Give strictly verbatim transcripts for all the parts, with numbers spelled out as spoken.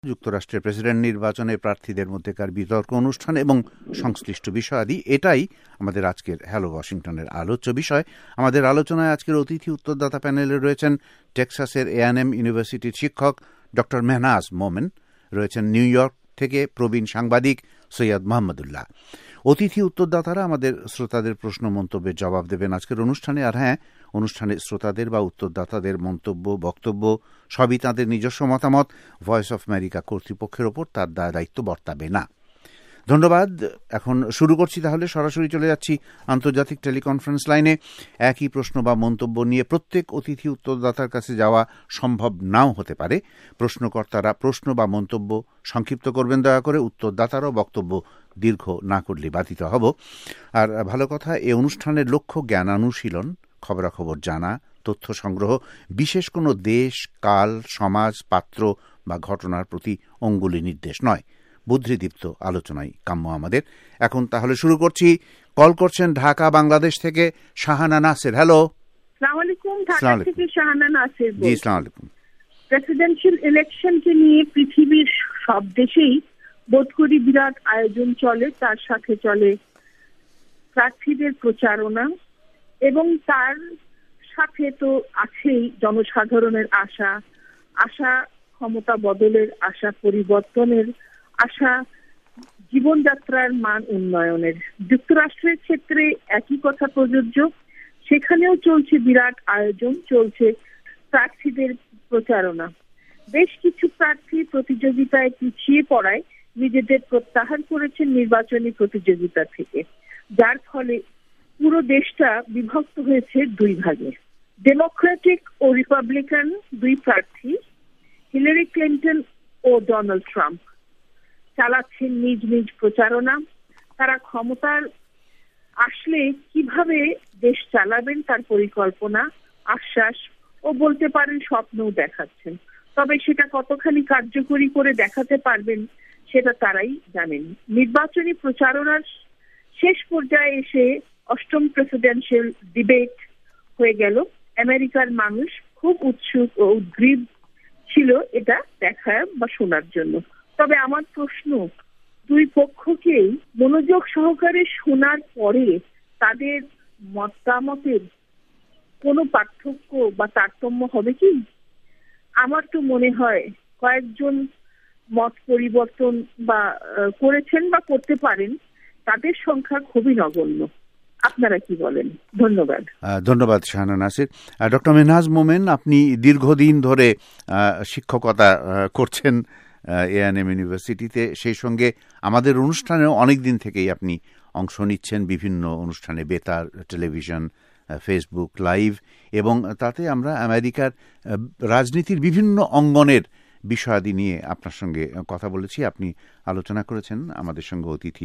যুক্তরাষ্ট্রের প্রেসিডেন্ট নির্বাচনে প্রার্থীদের মধ্যেকার বিতর্ক অনুষ্ঠান এবং সংশ্লিষ্ট বিষয়াদি, এটাই আমাদের আজকের হ্যালো ওয়াশিংটনের আলোচ্য বিষয়। আমাদের আলোচনায় আজকের অতিথি উত্তরদাতা প্যানেলে রয়েছেন টেক্সাসের এ এন এম ইউনিভার্সিটির শিক্ষক ডক্টর মেহনাজ মোমেন, রয়েছেন নিউ ইয়র্ক থেকে প্রবীণ সাংবাদিক সৈয়দ মোহাম্মদুল্লাহ। অতিথি উত্তরদাতারা আমাদের শ্রোতাদের প্রশ্ন মন্তব্যের জবাব দেবেন আজকের অনুষ্ঠানে। আর হ্যাঁ, অনুষ্ঠানে শ্রোতাদের বা উত্তরদাতাদের মন্তব্য, বক্তব্য সবই তাঁদের নিজস্ব মতামত, ভয়েস অফ আমেরিকা কর্তৃপক্ষের ওপর তার দায়িত্ব বর্তাবে না। ধন্যবাদ। এখন শুরু করছি, তাহলে সরাসরি চলে যাচ্ছি আন্তর্জাতিক টেলিকনফারেন্স লাইনে। একই প্রশ্ন বা মন্তব্য নিয়ে প্রত্যেক অতিথি উত্তরদাতার কাছে যাওয়া সম্ভব নাও হতে পারে। প্রশ্নকর্তারা প্রশ্ন বা মন্তব্য সংক্ষিপ্ত করবেন দয়া করে, উত্তরদাতারও বক্তব্য দীর্ঘ না করলে বাধিত হব। আর ভালো কথা, এ অনুষ্ঠানের লক্ষ্য জ্ঞানানুশীলন, খবরাখবর জানা, তথ্য সংগ্রহ, বিশেষ কোনো দেশ, কাল, সমাজ, পাত্র বা ঘটনার প্রতি অঙ্গুলি নির্দেশ নয়। বুদ্ধিদীপ্ত আলোচনায় কাম্য আমাদের। এখন তাহলে শুরু করছি। কল করছেন ঢাকা বাংলাদেশ থেকে শাহানা নাসির। হ্যালো। আসসালামু আলাইকুম। ঢাকা থেকে শাহানা নাসির। জি, আসসালামু আলাইকুম। প্রেসিডেন্সিয়াল ইলেকশনকে নিয়ে পৃথিবীর সব দেশেই বোধ করি বিরাট আয়োজন চলে, তার সাথে চলে প্রার্থীদের প্রচারণা এবং তার সাথে তো আছেই জনসাধারণের আশা, আশা ক্ষমতা বদলের আশা, পরিবর্তনের আশা, জীবনযাত্রার মান উন্নয়নের। যুক্তরাষ্ট্রের ক্ষেত্রে একই কথা প্রযোজ্য। সেখানেও চলছে বিরাট আয়োজন, চলছে প্রার্থীদের প্রচারণা। বেশ কিছু প্রার্থী প্রতিযোগিতায় পিছিয়ে পড়ায় নিজেদের প্রত্যাহার করেছেন নির্বাচনী প্রতিযোগিতা থেকে, যার ফলে পুরো দেশটা বিভক্ত হয়েছে দুই ভাগে। ডেমোক্রেটিক ও রিপাবলিকান দুই প্রার্থী হিলারি ক্লিন্টন ও ডোনাল্ড ট্রাম্প চালাচ্ছেন নিজ নিজ প্রচারণা। তারা ক্ষমতার আসলে কিভাবে দেশ চালাবেন তার পরিকল্পনা, আশ্বাস ও বলতে পারেন স্বপ্নও দেখাচ্ছেন। তবে সেটা কতখানি কার্যকরী করে দেখাতে পারবেন সেটা তারাই জানেন। নির্বাচনী প্রচারণার শেষ পর্যায়ে এসে অষ্টম প্রেসিডেন্সিয়াল ডিবেট হয়ে গেল। আমেরিকার মানুষ খুব উৎসুক ও উদ্গ্রীব ছিল এটা দেখার বা শোনার জন্য। তবে আমার প্রশ্ন, দুই পক্ষকেই মনোযোগ সহকারে শোনার পরে তাদের মতামতের কোনো পার্থক্য বা তারতম্য হবে কি? আমার তো মনে হয় কয়েকজন মত পরিবর্তন বা করেছেন বা করতে পারেন, তাদের সংখ্যা খুবই নগণ্য। আপনারা কি বলেন? ধন্যবাদ। ধন্যবাদ শাহানা নাসির। ডক্টর মেহনাজ মোমেন, আপনি দীর্ঘদিন ধরে শিক্ষকতা করছেন এ এন এম ইউনিভার্সিটিতে, সেই সঙ্গে আমাদের অনুষ্ঠানেও অনেক দিন থেকেই আপনি অংশ নিচ্ছেন বিভিন্ন অনুষ্ঠানে, বেতার, টেলিভিশন, ফেসবুক লাইভ, এবং তাতে আমরা আমেরিকার রাজনীতির বিভিন্ন অঙ্গনের বিষয়াদি নিয়ে আপনার সঙ্গে কথা বলেছি। আপনি আলোচনা করেছেন আমাদের সঙ্গে অতিথি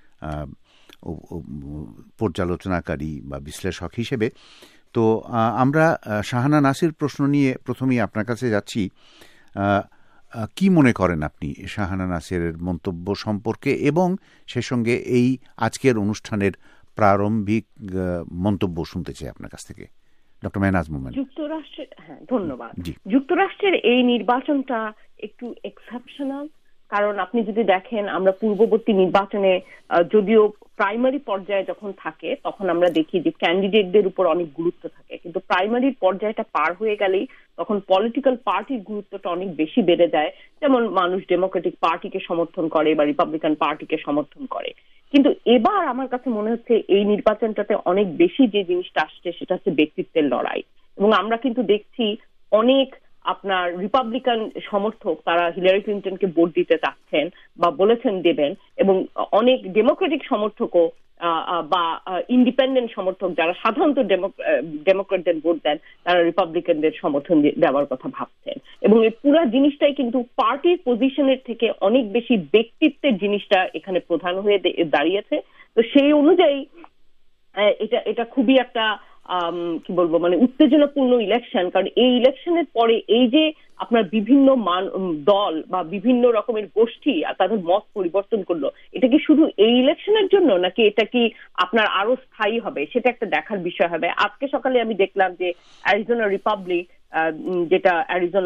পর্যালোচনাকারী বা বিশ্লেষক হিসেবে। তো আমরা শাহানা নাসির প্রশ্ন নিয়ে প্রথমেই আপনার কাছে যাচ্ছি। কি মনে করেন আপনি শাহানা নাসিরের মন্তব্য সম্পর্কে, এবং সে সঙ্গে এই আজকের অনুষ্ঠানের প্রারম্ভিক মন্তব্য শুনতে চাই আপনার কাছ থেকে, ডক্টর মেহনাজ মোমেন। যুক্তরাষ্ট্রের হ্যাঁ ধন্যবাদ। যুক্তরাষ্ট্রের এই নির্বাচনটা একটু এক্সেপশনাল, কারণ আপনি যদি দেখেন আমরা পূর্ববর্তী নির্বাচনে যদিও প্রাইমারি পর্যায়ে যখন থাকে তখন আমরা দেখি যে ক্যান্ডিডেটদের উপর অনেক গুরুত্ব থাকে, কিন্তু প্রাইমারির পর্যায়টা পার হয়ে গেলেই তখন পলিটিক্যাল পার্টির গুরুত্বটা অনেক বেশি বেড়ে যায়। যেমন মানুষ ডেমোক্রেটিক পার্টিকে সমর্থন করে বা রিপাবলিকান পার্টিকে সমর্থন করে। কিন্তু এবার আমার কাছে মনে হচ্ছে এই নির্বাচনটাতে অনেক বেশি যে জিনিসটা আসছে সেটা হচ্ছে ব্যক্তিত্বের লড়াই। এবং আমরা কিন্তু দেখছি অনেক আপনার রিপাবলিকান সমর্থক তারা হিলারি ক্লিন্টনকে ভোট দিতে চাচ্ছেন বা বলেছেন দেবেন, এবং অনেক ডেমোক্রেটিক সমর্থকও বা ইন্ডিপেন্ডেন্ট সমর্থক যারা সাধারণত ডেমোক্রেটদের ভোট দেন তারা রিপাবলিকানদের সমর্থন দেওয়ার কথা ভাবছেন। এবং এই পুরো জিনিসটাই কিন্তু পার্টির পজিশনের থেকে অনেক বেশি ব্যক্তিত্বের জিনিসটা এখানে প্রধান হয়ে দাঁড়িয়েছে। তো সেই অনুযায়ী এটা এটা খুবই একটা কি বলবো মানে উত্তেজনাপূর্ণ ইলেকশন। কারণ এই ইলেকশনের পরে এই যে আপনার বিভিন্ন মান দল বা বিভিন্ন রকমের গোষ্ঠী তাদের মত পরিবর্তন করলো, এটা কি শুধু এই ইলেকশনের জন্য নাকি এটা কি আপনার আরো স্থায়ী হবে সেটা একটা দেখার বিষয় হবে। আজকে সকালে আমি দেখলাম যে অ্যারিজোনা রিপাবলিক, যেটা অ্যারিজোনার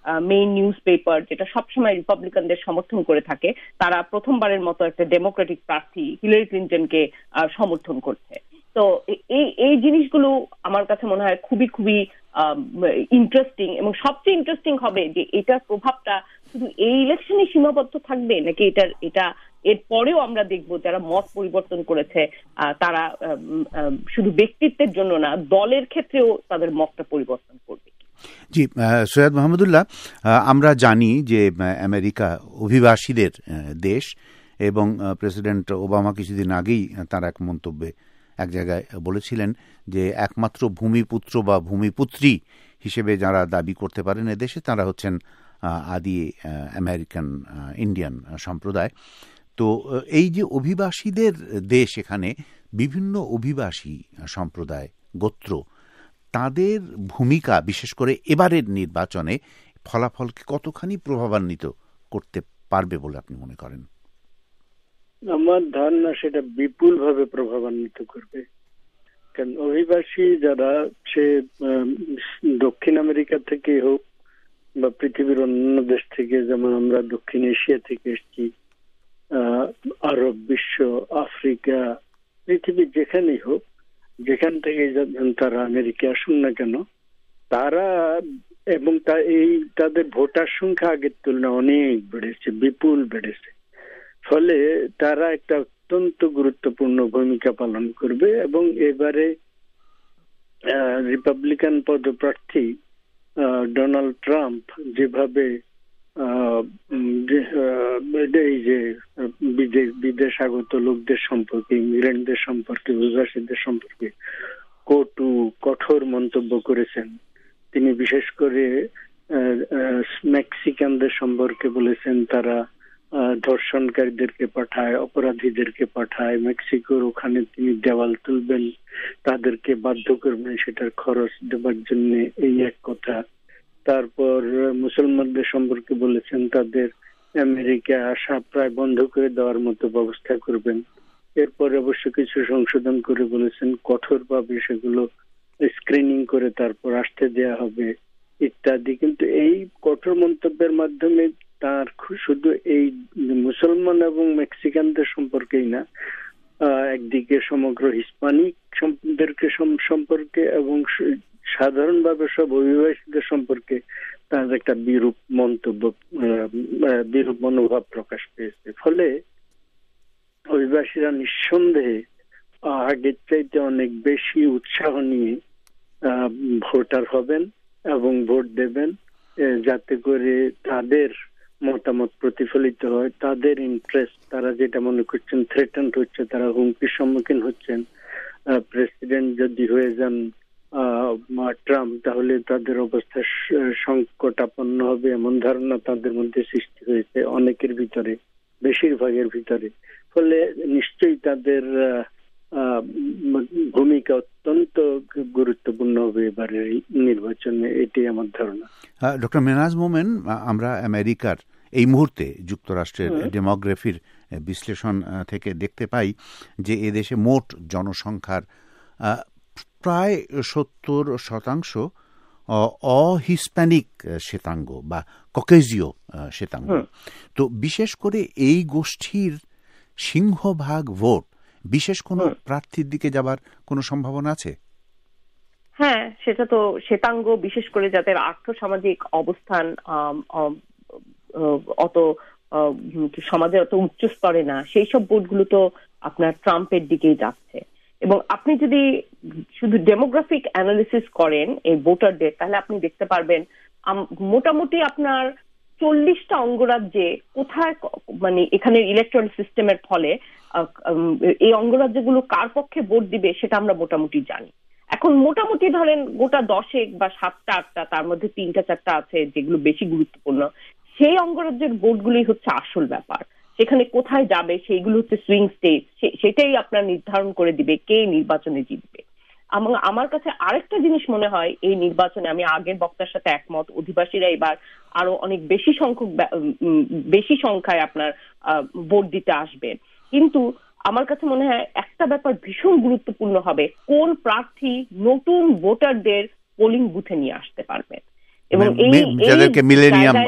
মেইন নিউজ পেপার, যেটা সবসময় রিপাবলিকানদের সমর্থন করে থাকে, তারা প্রথমবারের মতো একটা ডেমোক্রেটিক প্রার্থী হিলারি ক্লিনটনকে সমর্থন করছে। তো এই এই জিনিসগুলো আমার কাছে মনে হয় খুবই খুবই ইন্টারেস্টিং, এবং সবচেয়ে ইন্টারেস্টিং হবে যে এটার প্রভাবটা শুধু এই ইলেকশনে সীমাবদ্ধ থাকবে নাকি এটার এটা এর পরেও আমরা দেখব যারা মত পরিবর্তন করেছে তারা শুধু ব্যক্তিত্বের জন্য না, দলের ক্ষেত্রেও তাদের মতটা পরিবর্তন করবে। জি, সৈয়দ মাহমুদুল্লাহ, আমরা জানি যে আমেরিকা অভিবাসীদের দেশ, এবং প্রেসিডেন্ট ওবামা কিছুদিন আগেই তার এক মন্তব্যে এক জায়গায় বলেছিলেন যে একমাত্র ভূমিপুত্র বা ভূমিপুত্রী হিসেবে যারা দাবি করতে পারেন এদেশে তারা হচ্ছেন আদি আমেরিকান ইন্ডিয়ান সম্প্রদায়। তো এই যে অভিবাসীদের দেশ, এখানে বিভিন্ন অভিবাসী সম্প্রদায়, গোত্র, তাদের ভূমিকা বিশেষ করে এবারের নির্বাচনে ফলাফলকে কতখানি প্রভাবান্বিত করতে পারবে বলে আপনি মনে করেন? আমার ধারণা সেটা বিপুল ভাবে প্রভাবান্বিত করবে। কারণ অভিবাসী যারা, সে দক্ষিণ আমেরিকা থেকে হোক বা পৃথিবীর অন্যান্য দেশ থেকে, যেমন আমরা দক্ষিণ এশিয়া থেকে এসেছি, আরব বিশ্ব, আফ্রিকা, পৃথিবীর যেখানেই হোক, যেখান থেকে তারা আমেরিকা আসুন না কেন, তারা এবং তা এই তাদের ভোটার সংখ্যা আগের তুলনায় অনেক বেড়েছে, বিপুল বেড়েছে। ফলে তারা একটা অত্যন্ত গুরুত্বপূর্ণ ভূমিকা পালন করবে। এবং এবারে রিপাবলিকান পদপ্রার্থী ডোনাল্ড ট্রাম্প যেভাবে এই যে বিদেশ আগত লোকদের সম্পর্কে, ইমিগ্রেন্টদের সম্পর্কে, অভিবাসীদের সম্পর্কে কটু কঠোর মন্তব্য করেছেন, তিনি বিশেষ করে মেক্সিকানদের সম্পর্কে বলেছেন তারা ধর্ষণকারীদেরকে পাঠায়, অপরাধীদেরকে পাঠায় মেক্সিকোর ওখানে, তিনি দেওয়াল তুলবেন, তাদেরকে বাধ্য করবেন সেটার খরচ দেবার জন্য, এই এক কথা। তারপর মুসলমানদের সম্পর্কে বলেছেন তাদের আমেরিকা আসা প্রায় বন্ধ করে দেওয়ার মতো ব্যবস্থা করবেন। এরপর অবশ্য কিছু সংশোধন করে বলেছেন কঠোরভাবে সেগুলো স্ক্রিনিং করে তারপর আসতে দেয়া হবে ইত্যাদি। কিন্তু এই কঠোর মন্তব্যের মাধ্যমে তার শুধু এই মুসলমান এবং মেক্সিকানদের সম্পর্কেই না, একদিকে সমগ্র হিস্পানিকদেরকে সম্পর্কে এবং সাধারণভাবে সব অভিবাসীদের সম্পর্কে তার একটা বিরূপ মন্তব্য, বিরূপ মনোভাব প্রকাশ পেয়েছে। ফলে অভিবাসীরা নিঃসন্দেহে আগের চাইতে অনেক বেশি উৎসাহ নিয়ে ভোটার হবেন এবং ভোট দেবেন, যাতে করে তাদের মতামত প্রতিফলিত হয়, তাদের ইন্টারেস্ট, তারা যেটা মনে করছেন থ্রেটেন্ড হচ্ছে, তারা হুমকির সম্মুখীন হচ্ছেন, প্রেসিডেন্ট যদি হয়ে যান ট্রাম্প, তাহলে তাদের অবস্থা সংকটাপন্ন হবে, এমন ধারণা তাদের মধ্যে সৃষ্টি হয়েছে অনেকের ভিতরে, বেশিরভাগের ভিতরে। ফলে নিশ্চয়ই তাদের ভূমিকা অত্যন্ত গুরুত্বপূর্ণ হবে এবারের নির্বাচনে, এটাই আমার ধারণা। ডক্টর মেনাজ মোমেন, আমরা আমেরিকার এই মুহূর্তে যুক্তরাষ্ট্রের ডেমোগ্রাফির বিশ্লেষণ থেকে দেখতে পাই যে এদেশে মোট জনসংখ্যার প্রায় সত্তর শতাংশ অহিস্প্যানিক শ্বেতাঙ্গ বা ককেজীয় শ্বেতাঙ্গ। তো বিশেষ করে এই গোষ্ঠীর সিংহভাগ ভোট বিশেষ কোন প্রার্থীর দিকে যাবার কোন সম্ভাবনা আছে? হ্যাঁ, সেটা তো শ্বেতাঙ্গ, বিশেষ করে যাদের আর্থসামাজিক অবস্থান অত সমাজের অত উচ্চ স্তরে না, সেই সব ভোটগুলো তো আপনার ট্রাম্পের দিকেই যাচ্ছে। এবং আপনি যদি শুধু ডেমোগ্রাফিক অ্যানালিসিস করেন এই ভোটারদের, তাহলে আপনি দেখতে পারবেন মোটামুটি আপনার চল্লিশটা অঙ্গরাজ্যে কোথায়, মানে এখানে ইলেকট্রাল সিস্টেমের ফলে এই অঙ্গরাজ্যগুলো কার পক্ষে ভোট দিবে সেটা আমরা মোটামুটি জানি। এখন মোটামুটি ধরেন গোটা দশেক বা সাতটা আটটা, তার মধ্যে তিনটা চারটা আছে যেগুলো বেশি গুরুত্বপূর্ণ, সেই অঙ্গরাজ্যের ভোটগুলি হচ্ছে আসল ব্যাপার। সেখানে কোথায় যাবে সেইগুলো হচ্ছে সুইং স্টেট, সেটাই আপনার নির্ধারণ করে দিবে কে নির্বাচনে জিতবে। আমার কাছে আরেকটা জিনিস মনে হয় এই নির্বাচনে, আমি আগের বক্তার সাথে একমত, অধিবাসীরা এবার আরো অনেক বেশি সংখ্যক বেশি সংখ্যায় আপনার ভোট দিতে আসবে। কিন্তু আমার কাছে মনে হয় একটা ব্যাপার ভীষণ গুরুত্বপূর্ণ হবে, কোন প্রার্থী নতুন ভোটারদের পোলিং বুথে নিয়ে আসতে পারবে। এবং এই যাদেরকে মিলেনিয়াম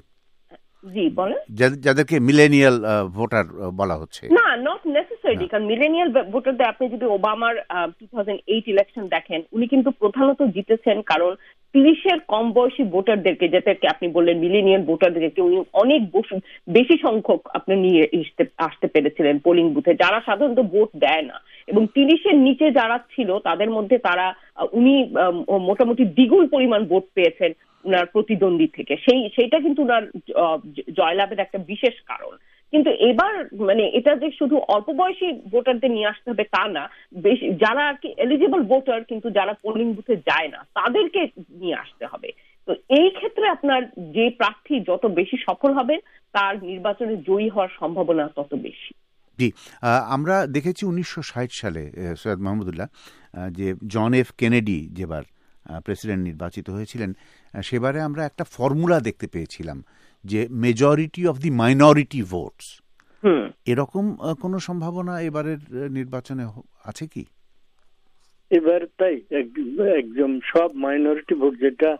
জি বলেন যাদেরকে মিলেনিয়াল ভোটার বলা হচ্ছে না, নট নেসেসারি, কারণ মিলেনিয়াল ভোটারদের আপনি যদি ওবামার টু থাউজেন্ড এইট ইলেকশন দেখেন, উনি কিন্তু প্রধানত জিতেছেন কারণ তিরিশের কম বয়সী ভোটারদেরকে, যাদেরকে আপনি বললেন মিলেনিয়াল ভোটারদেরকে, উনি অনেক বেশি সংখ্যক আপনি নিয়ে আসতে পেরেছিলেন পোলিং বুথে, যারা সাধারণত ভোট দেয় না। এবং তিরিশের নিচে যারা ছিল তাদের মধ্যে তারা উনি মোটামুটি দ্বিগুণ পরিমাণ ভোট পেয়েছেন উনার প্রতিদ্বন্দ্বী থেকে। সেই সেইটা কিন্তু উনার জয়লাভের একটা বিশেষ কারণ। কিন্তু এবার মানে এটা যে শুধু অল্প বয়সী ভোটারদের নিয়ে আসতে হবে তা না, বেশি যারা আর কি এলিজিবল ভোটার কিন্তু যারা পোলিং বুথে যায় না তাদেরকে নিয়ে আসতে হবে। তো এই ক্ষেত্রে আপনার যে প্রার্থী যত বেশি সফল হবেন তার নির্বাচনে জয়ী হওয়ার সম্ভাবনা তত বেশি। জি, আমরা দেখেছি উনিশশো ষাট সালে সৈয়দ মাহমুদুল্লাহ যে জন এফ কেনেডি যেবার প্রেসিডেন্ট নির্বাচিত হয়েছিলেন, সেবারে আমরা একটা ফর্মুলা দেখতে পেয়েছিলাম যে majority of the minority votes. এরকম কোন সম্ভাবনা এবারের নির্বাচনে আছে কি? এবার তাই একদম সব মাইনরিটি ভোট, যেটা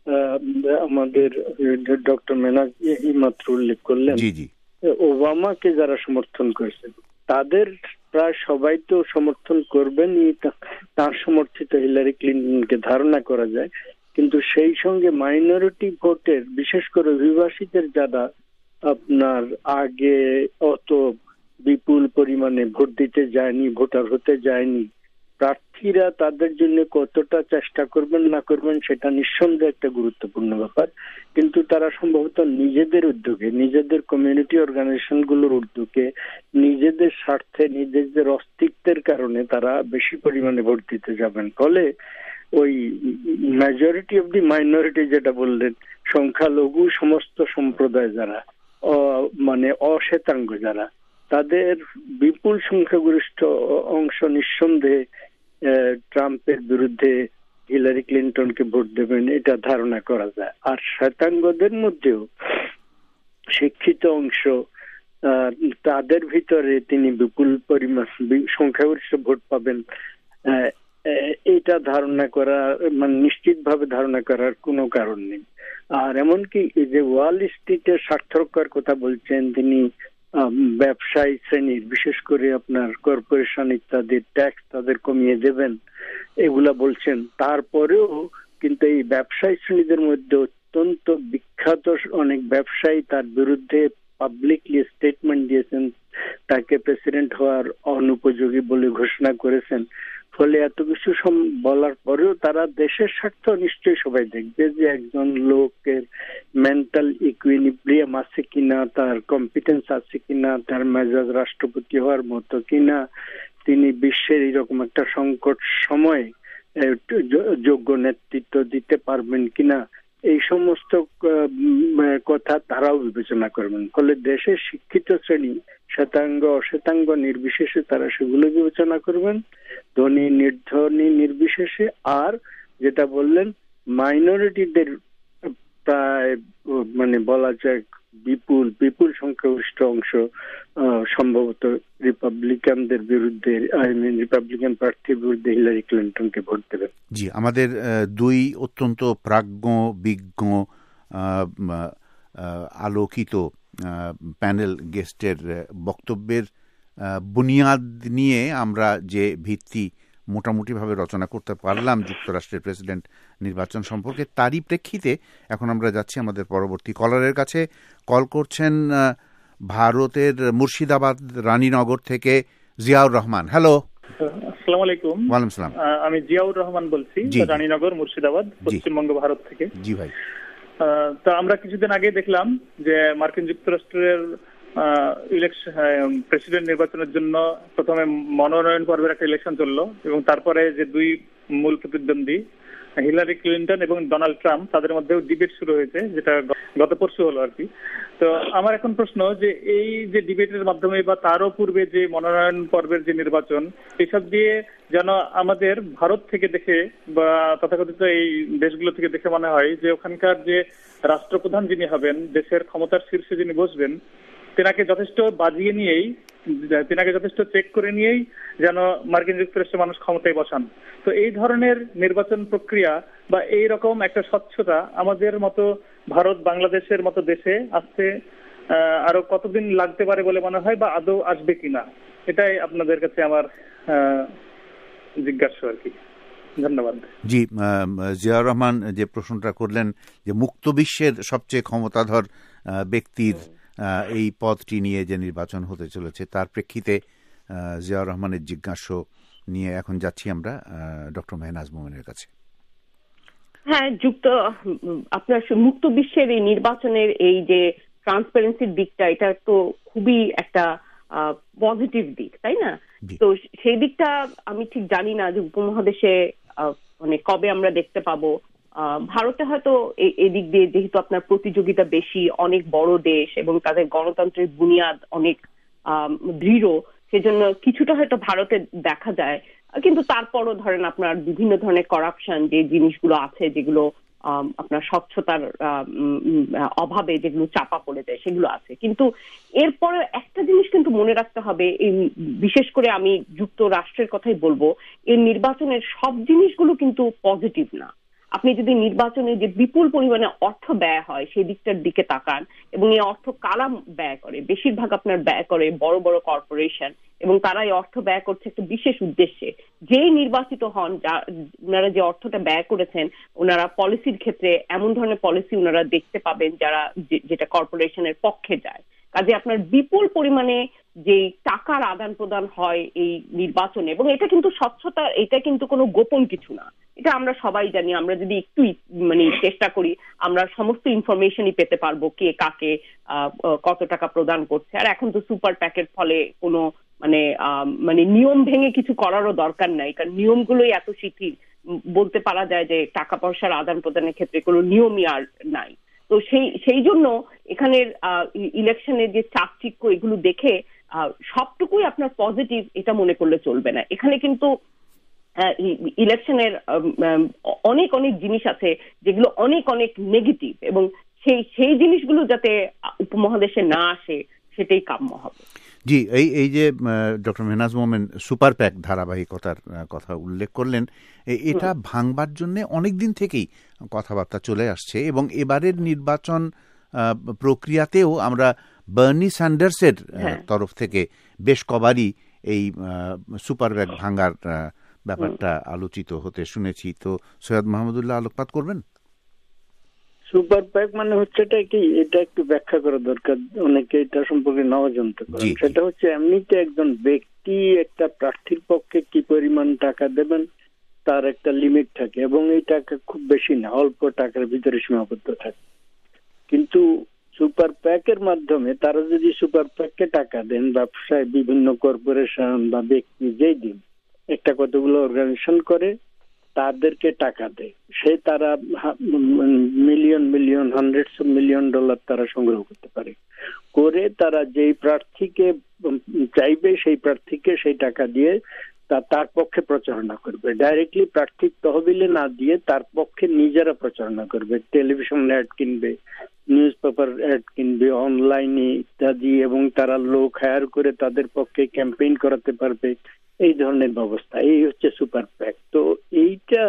আমাদের ডক্টর মেনাজ মাত্র উল্লেখ করলেন, জি জি ওবামাকে যারা সমর্থন করেছেন তাদের প্রায় সবাই তো সমর্থন করবেন, তার সমর্থিত হিলারি ক্লিন্টনকে ধারণা করা যায়। কিন্তু সেই সঙ্গে মাইনরিটি ভোটের, বিশেষ করে অভিবাসীদের যারা আপনার আগে অত বিপুল পরিমাণে ভোট দিতে যায়নি, ভোটার হতে যায়নি, প্রার্থীরা তাদের জন্য কতটা চেষ্টা করবেন না করবেন সেটা নিঃসন্দেহে একটা গুরুত্বপূর্ণ ব্যাপার। কিন্তু তারা সম্ভবত নিজেদের উদ্যোগে, নিজেদের কমিউনিটি অর্গানাইজেশন গুলোর উদ্যোগে, নিজেদের স্বার্থে, নিজেদের অস্তিত্বের কারণে তারা বেশি পরিমাণে ভোট দিতে যাবেন। ফলে ওই মেজরিটি অফ দি মাইনরিটি যেটা বললেন, সংখ্যালঘু সমস্ত সম্প্রদায় যারা মানে অশ্বেতাঙ্গ যারা, তাদের বিপুল সংখ্যাগরিষ্ঠ অংশ নিঃসন্দেহে ট্রাম্পের বিরুদ্ধে হিলারি ক্লিন্টনকে ভোট দেবেন, এটা ধারণা করা যায়। আর শ্বেতাঙ্গদের মধ্যেও শিক্ষিত অংশ, তাদের ভিতরে তিনি বিপুল পরিমাণ সংখ্যাগরিষ্ঠ ভোট পাবেন, এটা ধারণা করা মানে নিশ্চিত ভাবে ধারণা করার কোনো কারণ নেই। আর এমনকি যে ওয়াল স্ট্রিটের স্বার্থ রক্ষার কথা বলছেন তিনি, ব্যবসায়ী শ্রেণীর, বিশেষ করে আপনার কর্পোরেশন ইত্যাদি ট্যাক্স তাদের কমিয়ে দেবেন এগুলা বলছেন, তারপরেও কিন্তু এই ব্যবসায়ী শ্রেণীদের মধ্যে অত্যন্ত বিখ্যাত অনেক ব্যবসায়ী তার বিরুদ্ধে পাবলিকলি স্টেটমেন্ট দিয়েছেন, তাকে প্রেসিডেন্ট হওয়ার অনুপযোগী বলে ঘোষণা করেছেন। ফলে এত কিছু বলার পরেও তারা দেশের স্বার্থ নিশ্চয়ই সবাই দেখবে যে একজন লোকের মেন্টাল ইকুইলিব্রিয়াম আছে কিনা, তার কম্পিটেন্স আছে কিনা, তার মেজাজ রাষ্ট্রপতি হওয়ার মতো কিনা, তিনি বিশ্বের এরকম একটা সংকট সময়ে যোগ্য নেতৃত্ব দিতে পারবেন কিনা, এই সমস্ত কথা তারাও বিবেচনা করবেন। ফলে দেশের শিক্ষিত শ্রেণী শ্বেতাঙ্গ অশ্বেতাঙ্গ নির্বিশেষে তারা সেগুলো বিবেচনা করবেন, ধনী নির্ধনী নির্বিশেষে। আর যেটা বললেন মাইনরিটিদের প্রায় মানে বলা যায় বিপুল বিপুল সংখ্যাগরিষ্ঠ অংশ সম্ভবত রিপাবলিকানদের বিরুদ্ধে, আই মিন রিপাবলিকান প্রার্থীর বিরুদ্ধে হিলারি ক্লিন্টনকে ভোট দেবেন। জি, আমাদের দুই অত্যন্ত প্রাজ্ঞ বিজ্ঞ আলোকিত প্যানেল গেস্টের বক্তব্যের বুনিয়াদ নিয়ে আমরা যে ভিত্তি মোটামুটিভাবে রচনা করতে পারলাম যুক্তরাষ্ট্রের প্রেসিডেন্ট নির্বাচন সম্পর্কে, তারই প্রেক্ষিতে এখন আমরা যাচ্ছি আমাদের পরবর্তী কলারের কাছে। কল করছেন ভারতের মুর্শিদাবাদ রানীনগর থেকে জিয়াউর রহমান। হ্যালো, আসসালামু আলাইকুম। ওয়ালাইকুম আসসালাম। আমি জিয়াউর রহমান বলছি, রানীনগর মুর্শিদাবাদ, পশ্চিমবঙ্গ, ভারত থেকে। জি ভাই। তো আমরা কিছুদিন আগে দেখলাম যে মার্কিন যুক্তরাষ্ট্রের ইলেকশন প্রেসিডেন্ট নির্বাচনের জন্য প্রথমে মনোনয়ন পর্বের একটা ইলেকশন চললো এবং তারপরে যে দুই মূল প্রতিদ্বন্দ্বী হিলারি ক্লিন্টন এবং ডোনাল্ড ট্রাম্প, তাদের মধ্যেও ডিবেট শুরু হয়েছে, যেটা গত পরশু হলো আর কি। তো আমার এখন প্রশ্ন যে এই যে ডিবেটের মাধ্যমে বা তারও পূর্বে যে মনোনয়ন পর্বের যে নির্বাচন, এসব দিয়ে যেন আমাদের ভারত থেকে দেখে বা তথাকথিত এই দেশগুলো থেকে দেখে মনে হয় যে ওখানকার যে রাষ্ট্রপ্রধান যিনি হবেন, দেশের ক্ষমতার শীর্ষে যিনি বসবেন, তেনাকে যথেষ্ট বাজিয়ে নিয়েই তিনাকে যথেষ্ট চেক করে নিয়েই যেন মার্কিন যুক্তরাষ্ট্রের মানুষ ক্ষমতায় বসান। তো এই ধরনের নির্বাচন প্রক্রিয়া বা এই রকম একটা স্বচ্ছতা আমাদের মতো ভারত বাংলাদেশের মতো দেশে আসতে আরো কতদিন লাগতে পারে বলে মনে হয়, বা আদৌ আসবে কিনা, এটাই আপনাদের কাছে আমার জিজ্ঞাসা আর কি। ধন্যবাদ। জি, জিয়াউর রহমান যে প্রশ্নটা করলেন যে মুক্ত বিশ্বের সবচেয়ে ক্ষমতাধর ব্যক্তির এই পদটি নিয়ে যে নির্বাচন হতে চলেছে, তার প্রেক্ষিতে জিয়াউর রহমানের জিজ্ঞাসা নিয়ে এখন যাচ্ছি আমরা ডক্টর মেহনাজ মোমেনের কাছে। হ্যাঁ, যুক্ত আপনার মুক্ত বিশ্বের এই নির্বাচনের এই যে ট্রান্সপারেন্সির দিকটা, এটা তো খুবই একটা পজিটিভ দিক, তাই না? তো সেই দিকটা আমি ঠিক জানি না যে উপমহাদেশে মানে কবে আমরা দেখতে পাবো। ভারতে হয়তো এই দিক দিয়ে যেহেতু আপনার প্রতিযোগিতা বেশি, অনেক বড় দেশ এবং তাদের গণতন্ত্রের বুনিয়াদ অনেক দৃঢ়, সেজন্য কিছুটা হয়তো ভারতে দেখা যায়। কিন্তু তারপরও ধরেন আপনার বিভিন্ন ধরনের করাপশন যে জিনিসগুলো আছে, যেগুলো আপনার স্বচ্ছতার অভাবে যেগুলো চাপা পড়ে যায়, সেগুলো আছে। কিন্তু এরপরে একটা জিনিস কিন্তু মনে রাখতে হবে, এই বিশেষ করে আমি যুক্তরাষ্ট্রের কথাই বলবো, এই নির্বাচনের সব জিনিসগুলো কিন্তু পজিটিভ না। আপনি যদি নির্বাচনে যে বিপুল পরিমাণে অর্থ ব্যয় হয় সেই দিকটার দিকে তাকান, এবং এই অর্থ কারা ব্যয় করে, বেশিরভাগ আপনার ব্যয় করে বড় বড় কর্পোরেশন, এবং তারা এই অর্থ ব্যয় করছে একটা বিশেষ উদ্দেশ্যে। যেই নির্বাচিত হন, ওনারা যে অর্থটা ব্যয় করেছেন, ওনারা পলিসির ক্ষেত্রে এমন ধরনের পলিসি ওনারা দেখতে পাবেন যারা যেটা কর্পোরেশনের পক্ষে যায়। কাজে আপনার বিপুল পরিমাণে যে টাকার আদান প্রদান হয় এই নির্বাচনে, এবং এটা কিন্তু স্বচ্ছতা, এটা কিন্তু কোনো গোপন কিছু না, এটা আমরা সবাই জানি। আমরা যদি একটু মানে চেষ্টা করি, আমরা সমস্ত ইনফরমেশনই পেতে পারবো কে কাকে কত টাকা প্রদান করছে। আর এখন তো সুপার প্যাকের ফলে কোনো মানে মানে নিয়ম ভেঙে কিছু করারও দরকার নাই, কারণ নিয়মগুলোই এত শিথিল, বলতে পারা যায় যে টাকা পয়সার আদান প্রদানের ক্ষেত্রে কোনো নিয়মই আর নাই। তো সেই সেই জন্য এখানের ইলেকশনের যে চাকচিক্য, এগুলো দেখে সবটুকুই আপনার পজিটিভ এটা মনে করলে চলবে না। এখানে কিন্তু ইলেকশনের অনেক অনেক জিনিস আছে যেগুলো অনেক অনেক নেগেটিভ, এবং সেই সেই জিনিসগুলো যাতে উপমহাদেশে না আসে সেটাই কাম্য হবে। জি, এই এই যে doctor Mehnaz Momen super PAC ধারাবাহিকতার কথা উল্লেখ করলেন, এটা ভাঙবার জন্য অনেক দিন থেকেই কথাবার্তা চলে আসছে, এবং এবারের নির্বাচন প্রক্রিয়াতেও আমরা বার্নি স্যান্ডার্সের তরফ থেকে বেশ কবারই এই সুপার প্যাক ভাঙার ব্যাপারটা আলোচিত হতে শুনেছি। তো সৈয়দ মাহমুদুল্লাহ আলোকপাত করবেন। সুপার প্যাক মানে হচ্ছে এটা কি, এটা একটু ব্যাখ্যা করা দরকার, অনেকে এটা সম্পর্কে নাও জানতে পারেন। সেটা হচ্ছে এমনিতে একজন ব্যক্তি একটা প্রার্থীর পক্ষে কি পরিমাণ টাকা দেবেন তার একটা লিমিট থাকে, এবং এই টাকা খুব বেশি না, অল্প টাকার ভিতরে সীমাবদ্ধ থাকে। কিন্তু সুপার প্যাকের মাধ্যমে তারা যদি সুপার প্যাককে টাকা দেন, ব্যবসায় বিভিন্ন কর্পোরেশন বা ব্যক্তি যেই দিন একটা কতগুলো অর্গানাইজেশন করে তাদেরকে টাকা দেয়, সে তারা million million hundreds of million dollar তারা সংগ্রহ করতে পারে, করে তারা যেই প্রার্থীকে চাইবে সেই প্রার্থীকে সেই টাকা দিয়ে তা তার পক্ষে প্রচারণা করবে। ডাইরেক্টলি প্রার্থীর তহবিলে না দিয়ে তার পক্ষে নিজেরা প্রচারণা করবে, টেলিভিশন অ্যাড কিনবে, নিউজ পেপার অ্যাড কিনবে, অনলাইনে ইত্যাদি, এবং তারা লোক হায়ার করে তাদের পক্ষে ক্যাম্পেইন করাতে পারবে। এই ধরনের ব্যবস্থা, এই হচ্ছে সুপার প্যাক। তো এইটা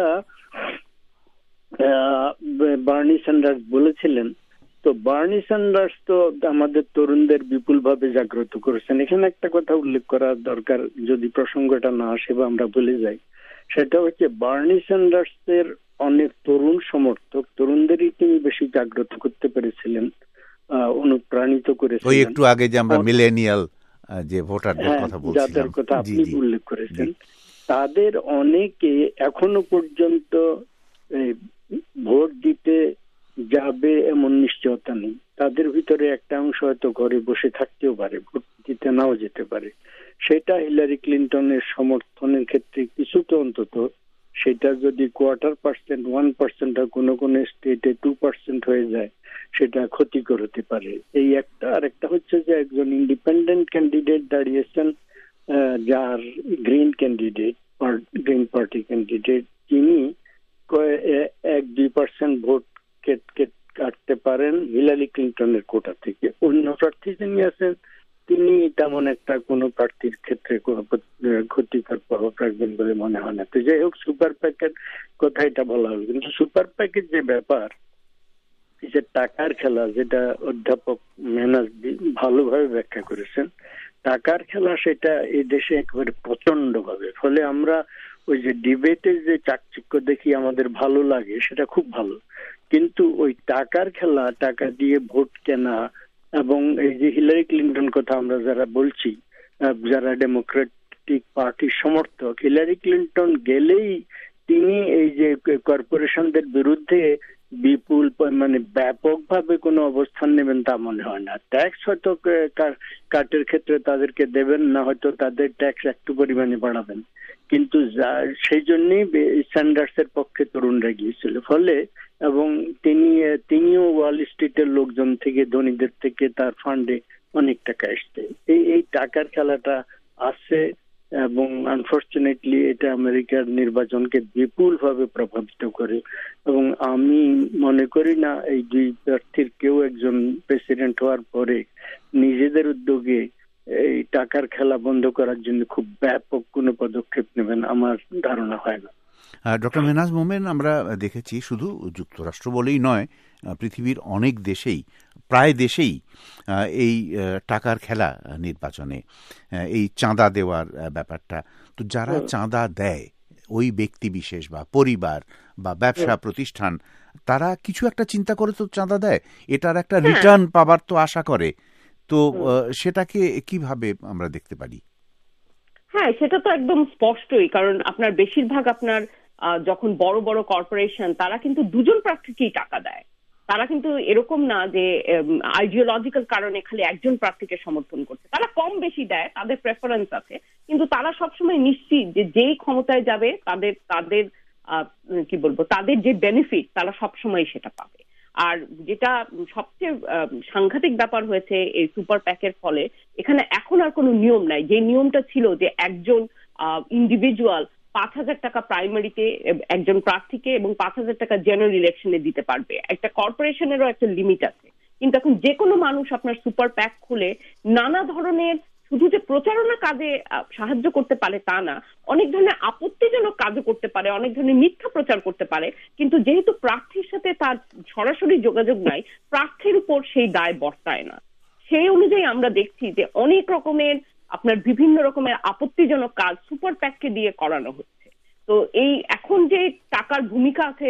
বার্নি স্যান্ডার্স বলেছিলেন। তো বার্নি স্যান্ডার্স তো আমাদের তরুণদের বিপুল ভাবে জাগ্রত করেছেন। এখানে একটা কথা উল্লেখ করা দরকার, যদি প্রসঙ্গটা না আসে বা আমরা ভুলে যাই, সেটা হচ্ছে বার্নি স্যান্ডার্স এর অনেক তরুণ সমর্থক, তরুণদেরই তিনি বেশি জাগ্রত করতে পেরেছিলেন, অনুপ্রাণিত করেছিলেন। ওই একটু আগে যে আমরা মিলেনিয়াল যে ভোটারদের কথা বলছিলাম, যাদের কথা আপনি উল্লেখ করেছেন, তাদের অনেকে এখনো পর্যন্ত ভোট দিতে যাবে এমন নিশ্চয়তা নেই। তাদের ভিতরে একটা অংশ হয়তো ঘরে বসে থাকতেও পারে, ভোট দিতে নাও যেতে পারে। সেটা হিলারি ক্লিন্টনের সমর্থনের ক্ষেত্রে কিছুটা অন্তত সেটা যদি কোয়ার্টার পার্সেন্ট ওয়ান পার্সেন্ট আর কোনো কোনো স্টেটে টু পার্সেন্ট হয়ে যায়, সেটা ক্ষতিকর হতে পারে। এই একটা। আর একটা হচ্ছে যে একজন ইন্ডিপেন্ডেন্ট ক্যান্ডিডেট দাঁড়িয়েছেন, যার green candidate, green party candidate, তিনি এক দুই পার্সেন্ট ভোট কাটতে পারেন হিলারি ক্লিন্টনের কোটা থেকে। অন্য প্রার্থী যিনি আছেন তিনি তেমন একটা কোনো প্রার্থীর ক্ষেত্রে কোনো ক্ষতিকর প্রভাব রাখবেন বলে মনে হয় না। তো যাই হোক, সুপার প্যাকের কথা এটা বলা হলো, কিন্তু সুপার প্যাকের যে ব্যাপার, যে টাকার খেলা, যেটা অধ্যাপক মেহনাজ ভালোভাবে ব্যাখ্যা করেছেন, টাকার খেলা সেটা এই দেশে একেবারে প্রচন্ড ভাবে। ফলে আমরা ওই যে ডিবেটের যে চাকচিক্য দেখি আমাদের ভালো লাগে, সেটা খুব ভালো, কিন্তু ওই টাকার খেলা, টাকা দিয়ে ভোট কেনা, এবং এই যে হিলারি ক্লিন্টন কথা আমরা যারা বলছি, যারা ডেমোক্রেটিক পার্টির সমর্থক, হিলারি ক্লিন্টন গেলেই তিনি এই যে কর্পোরেশনদের বিরুদ্ধে বিপুল মানে ব্যাপকভাবে কোনো অবস্থান নেবেন তা মনে হয় না। ট্যাক্স হয়তো কাটের ক্ষেত্রে তাদেরকে দেবেন না, হয়তো তাদের ট্যাক্স একটু পরিমাণে বাড়াবেন, কিন্তু সেই জন্যই স্যান্ডার্সের পক্ষে তরুণরা গিয়েছিল। ফলে এবং তিনি তিনিও ওয়াল স্ট্রিটের লোকজন থেকে, ধনীদের থেকে তার ফান্ডে অনেক টাকা এসছে। এই এই টাকার খেলাটা আছে, এবং আনফর্চুনেটলি এটা আমেরিকার নির্বাচনকে বিপুল ভাবে প্রভাবিত করে। এবং আমি মনে করি না এই দুই প্রার্থীর কেউ একজন প্রেসিডেন্ট হওয়ার পরে নিজেদের উদ্যোগে এই টাকার খেলা বন্ধ করার জন্য খুব ব্যাপক কোনো পদক্ষেপ নেবেন আমার ধারণা হয় না। ডক্টর মেহনাজ মোমেন, আমরা দেখেছি শুধু যুক্তরাষ্ট্র বলেই নয়, পৃথিবীর অনেক দেশেই, প্রায় দেশেই এই টাকার খেলা নির্বাচনে, এই চাঁদা দেওয়ার ব্যাপারটা। তো যারা চাঁদা দেয়, ওই ব্যক্তি বিশেষ বা পরিবার বা ব্যবসা প্রতিষ্ঠান, তারা কিছু একটা চিন্তা করে তো চাঁদা দেয়, এটার একটা রিটার্ন পাবার তো আশা করে। তো সেটাকে কিভাবে আমরা দেখতে পারি? হ্যাঁ, সেটা তো একদম স্পষ্টই, কারণ আপনার বেশিরভাগ আপনার যখন বড় বড় কর্পোরেশন, তারা কিন্তু দুজন প্রার্থীকেই টাকা দেয়। তারা কিন্তু এরকম না যে আইডিওলজিক্যাল কারণে খালি একজন প্রার্থীকে সমর্থন করছে, তারা কম বেশি দেয়, তাদের প্রেফারেন্স আছে, কিন্তু তারা সবসময় নিশ্চিত যে যেই ক্ষমতায় যাবে তাদের তাদের কি বলবো তাদের যে বেনিফিট, তারা সবসময় সেটা পাবে। আর যেটা সবচেয়ে সাংঘাতিক ব্যাপার হয়েছে এই সুপার প্যাকের ফলে, এখানে এখন আর কোনো নিয়ম নাই। যে নিয়মটা ছিল যে একজন ইন্ডিভিজুয়াল পাঁচ হাজার টাকা প্রাইমারিতে একজন প্রার্থীকে এবং পাঁচ হাজার টাকা জেনারেল ইলেকশনে দিতে পারবে, একটা কর্পোরেশনেরও একটা লিমিট আছে। কিন্তু এখন যে কোনো মানুষ আপনার সুপার প্যাক খুলে নানা ধরনের, শুধু যে প্রচারণা কাজে সাহায্য করতে পারে তা না, অনেক ধরনের আপত্তিজনক কাজও করতে পারে, অনেক ধরনের মিথ্যা প্রচার করতে পারে। কিন্তু যেহেতু প্রার্থীর সাথে তার সরাসরি যোগাযোগ নাই, প্রার্থীর উপর সেই দায় বর্তায় না। সেই অনুযায়ী আমরা দেখছি যে অনেক রকমের আপনার বিভিন্ন রকমের আপত্তিজনক কাজ সুপার প্যাককে দিয়ে করানো হচ্ছে। তো এই এখন যে টাকার ভূমিকা আছে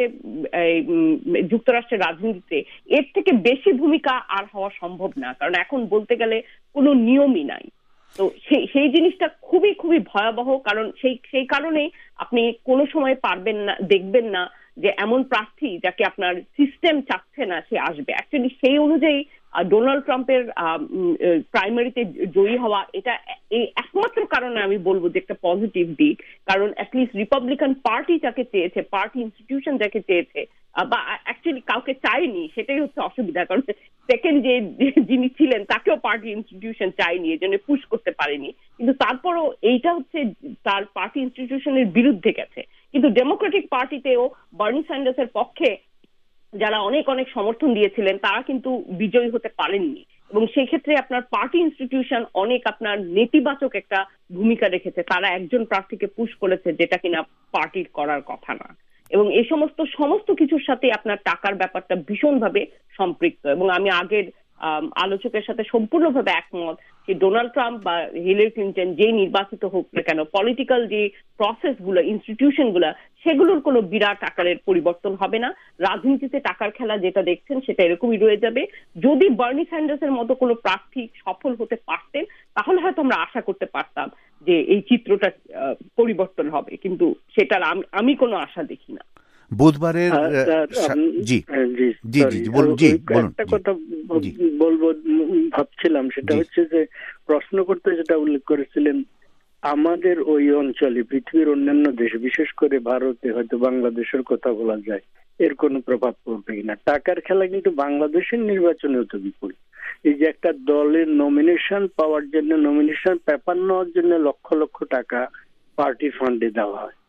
যুক্তরাষ্ট্রের রাজনীতিতে, এর থেকে বেশি ভূমিকা আর হওয়া সম্ভব না, কারণ এখন বলতে গেলে কোনো নিয়মই নাই। তো সেই সেই জিনিসটা খুবই খুবই ভয়াবহ, কারণ সেই সেই কারণেই আপনি কোনো সময় পারবেন না, দেখবেন না যে এমন প্রার্থী যাকে আপনার সিস্টেম চাচ্ছে না সে আসবে। অ্যাকচুয়ালি সেই অনুযায়ী ডোনাল্ড ট্রাম্পের প্রাইমারিতে জয়ী হওয়া, এটা এই একমাত্র কারণে আমি বলবো যে একটা পজিটিভ দিক, কারণ অ্যাটলিস্ট রিপাবলিকান পার্টি যাকে চেয়েছে, পার্টি ইনস্টিটিউশন যাকে চেয়েছে, বা অ্যাকচুয়ালি কাউকে চায়নি, সেটাই হচ্ছে অসুবিধা। কারণ সেকেন্ড যে যিনি ছিলেন তাকেও পার্টি ইনস্টিটিউশন চায়নি, এই জন্য পুশ করতে পারেনি। কিন্তু তারপরও এইটা হচ্ছে তার পার্টি ইনস্টিটিউশনের বিরুদ্ধে গেছে। কিন্তু ডেমোক্রেটিক পার্টিতেও বার্নি স্যান্ডার্সের পক্ষে যারা অনেক অনেক সমর্থন দিয়েছিলেন, তারা কিন্তু বিজয়ী হতে পারেননি। এবং সেই ক্ষেত্রে আপনার পার্টি ইনস্টিটিউশন অনেক আপনার নেতিবাচক একটা ভূমিকা রেখেছে। তারা একজন প্রার্থীকে পুশ করেছে যেটা কিনা পার্টির করার কথা না। এবং এই সমস্ত সমস্ত কিছুর সাথে আপনার টাকার ব্যাপারটা ভীষণভাবে সম্পৃক্ত। এবং আমি আগের আলোচকের সাথে সম্পূর্ণভাবে একমত যে ডোনাল্ড ট্রাম্প বা হিলারি ক্লিন্টন যেই নির্বাচিত হোক না কেন, পলিটিক্যাল যে প্রসেস গুলো, ইনস্টিটিউশন গুলা, সেগুলোর কোনো বিরাট আকারের পরিবর্তন হবে না। রাজনীতিতে টাকার খেলা যেটা দেখছেন সেটা এরকমই রয়ে যাবে। যদি বার্নি স্যান্ডার্সের মতো কোনো প্রার্থী সফল হতে পারতেন, তাহলে হয়তো আমরা আশা করতে পারতাম যে এই চিত্রটা পরিবর্তন হবে, কিন্তু সেটার আমি কোনো আশা দেখি না। বুধবারের জি জি জি বলুন জি বলুন একটা কথা বলবো ভাবছিলাম, সেটা হচ্ছে যে প্রশ্ন করতে যেটা উল্লেখ করেছিলেন, আমাদের ওই অঞ্চলে পৃথিবীর অন্যান্য দেশ, বিশেষ করে ভারতে, হয়তো বাংলাদেশের কথা বলা যায়, এর কোনো প্রভাব পড়বে কিনা। টাকার খেলা কিন্তু বাংলাদেশের নির্বাচনেও তো বিপুল। এই যে একটা দলের নমিনেশন পাওয়ার জন্য, নমিনেশন পেপার নেওয়ার জন্য লক্ষ লক্ষ টাকা পার্টি ফান্ডে দেওয়া হয়,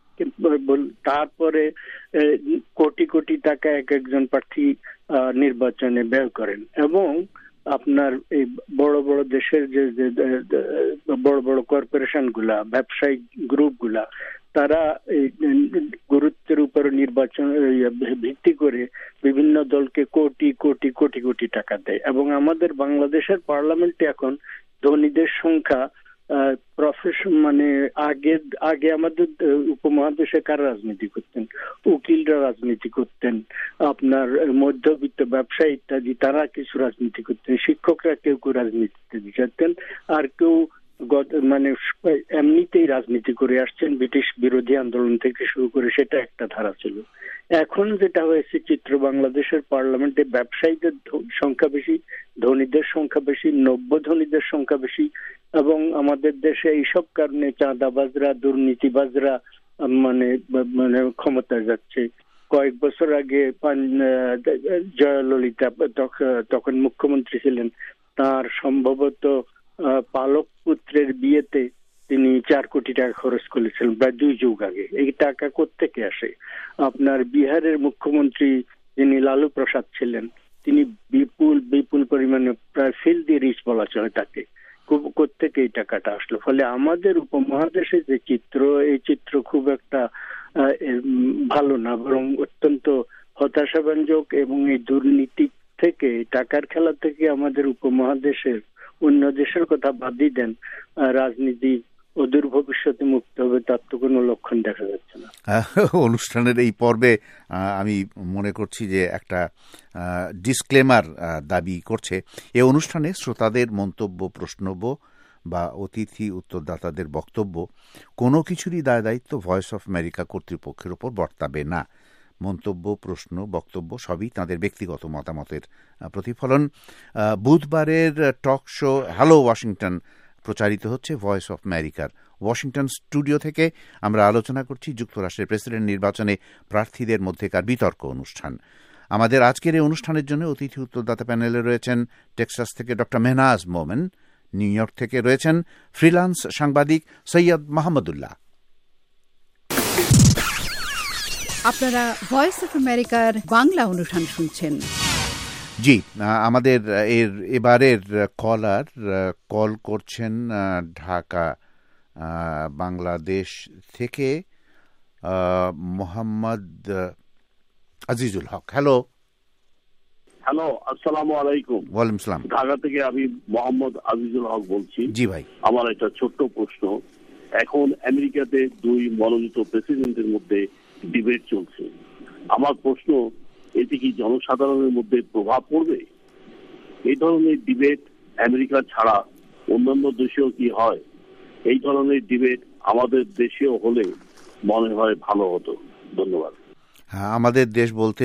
তারপরে কোটি কোটি টাকা এক একজন প্রার্থী নির্বাচনে ব্যয় করেন। এবং আপনার এই বড় বড় দেশের যে বড় বড় কর্পোরেশন গুলা, ব্যবসায়িক গ্রুপ গুলা, তারা এই গুরুত্বের উপর নির্বাচন ভিত্তি করে বিভিন্ন দলকে কোটি কোটি কোটি কোটি টাকা দেয়। এবং আমাদের বাংলাদেশের পার্লামেন্টে এখন ধনীদের সংখ্যা প্রফেশন মানে আগে আগে আমাদের উপমহাদেশে কারা রাজনীতি করতেন? উকিলরা রাজনীতি করতেন, আপনার মধ্যবিত্ত ব্যবসায়ী ইত্যাদি তারা কিছু রাজনীতি করতেন, শিক্ষকরা কেউ কেউ রাজনীতিতে যেতেন, আর কেউ মানে এমনিতেই রাজনীতি করে আসছেন ব্রিটিশ বিরোধী আন্দোলন থেকে শুরু করে, সেটা একটা ধারা ছিল। এখন যেটা হয়েছে চিত্র, বাংলাদেশের পার্লামেন্টে ব্যবসায়ীদের সংখ্যা বেশি, ধনীদের সংখ্যা বেশি, নব্য ধনীদের সংখ্যা বেশি, এবং আমাদের দেশে এইসব কারণে চাঁদাবাজরা, দুর্নীতিবাজরা মানে মানে ক্ষমতায় যাচ্ছে। কয়েক বছর আগে জয়ললিতা তখন মুখ্যমন্ত্রী ছিলেন, তার সম্ভবত পালক পুত্রের বিয়েতে তিনি চার কোটি টাকা খরচ করেছিলেন প্রায় দুই যুগ আগে। এই টাকা কোত্থেকে আসে? আপনার বিহারের মুখ্যমন্ত্রী যিনি লালু প্রসাদ ছিলেন, তিনি বিপুল বিপুল পরিমাণে প্রায় ফিল্দি রিচ বলা চলে তাকে, কোত্থেকে এই টাকাটা আসলো? ফলে আমাদের উপমহাদেশে যে চিত্র, এই চিত্র খুব একটা ভালো না, বরং অত্যন্ত হতাশাব্যঞ্জক। এবং এই দুর্নীতি থেকে, টাকার খেলা থেকে আমাদের উপমহাদেশের অন্য দেশের কথা বাদই দেন, রাজনীতি অদূর ভবিষ্যতে মুক্ত হবে তার তো কোনো লক্ষণ দেখা যাচ্ছে না। অনুষ্ঠানের এই পর্বে আমি মনে করছি যে একটা ডিসক্লেমার দাবি করছে। এই অনুষ্ঠানে শ্রোতাদের মন্তব্য, প্রশ্নব্য বা অতিথি উত্তরদাতাদের বক্তব্য কোনো কিছুরই দায় দায়িত্ব ভয়েস অফ আমেরিকা কর্তৃপক্ষের ওপর বর্তাবে না। মন্তব্য, প্রশ্ন, বক্তব্য সবই তাঁদের ব্যক্তিগত মতামতের প্রতিফলন। বুধবারের টক শো হ্যালো ওয়াশিংটন প্রচারিত হচ্ছে ভয়েস অফ আমেরিকার ওয়াশিংটন স্টুডিও থেকে। আমরা আলোচনা করছি যুক্তরাষ্ট্রের প্রেসিডেন্ট নির্বাচনে প্রার্থীদের মধ্যেকার বিতর্ক অনুষ্ঠান। আমাদের আজকের এই অনুষ্ঠানের জন্য অতিথি উত্তরদাতা প্যানেলে রয়েছেন টেক্সাস থেকে doctor Mehnaz Momen, New York থেকে রয়েছেন ফ্রিল্যান্স সাংবাদিক সৈয়দ মাহমুদুল্লাহ। আপনারা ভয়েস অফ আমেরিকার বাংলা অনুষ্ঠান শুনছেন। জি, আমাদের এর এবারের কলার কল করছেন ঢাকা বাংলাদেশ থেকে মোহাম্মদ আজিজুল হক। হ্যালো হ্যালো আসসালামু আলাইকুম। ওয়ালাইকুম সালাম। ঢাকা থেকে আমি মোহাম্মদ আজিজুল হক বলছি। জি ভাই, আমার একটা ছোট্ট প্রশ্ন। এখন আমেরিকাতে দুই মনোনীত প্রেসিডেন্টের মধ্যে ডিবেট চলছে। আমার প্রশ্ন, এতে কি জনসাধারণের মধ্যে প্রভাব পড়বে? এই ধরনের ডিবেট আমেরিকা ছাড়া অন্যান্য দেশেও কি হয়? এই ধরনের ডিবেট আমাদের দেশেও হলে মনে হয় ভালো হতো। ধন্যবাদ। হ্যাঁ, আমাদের দেশ বলতে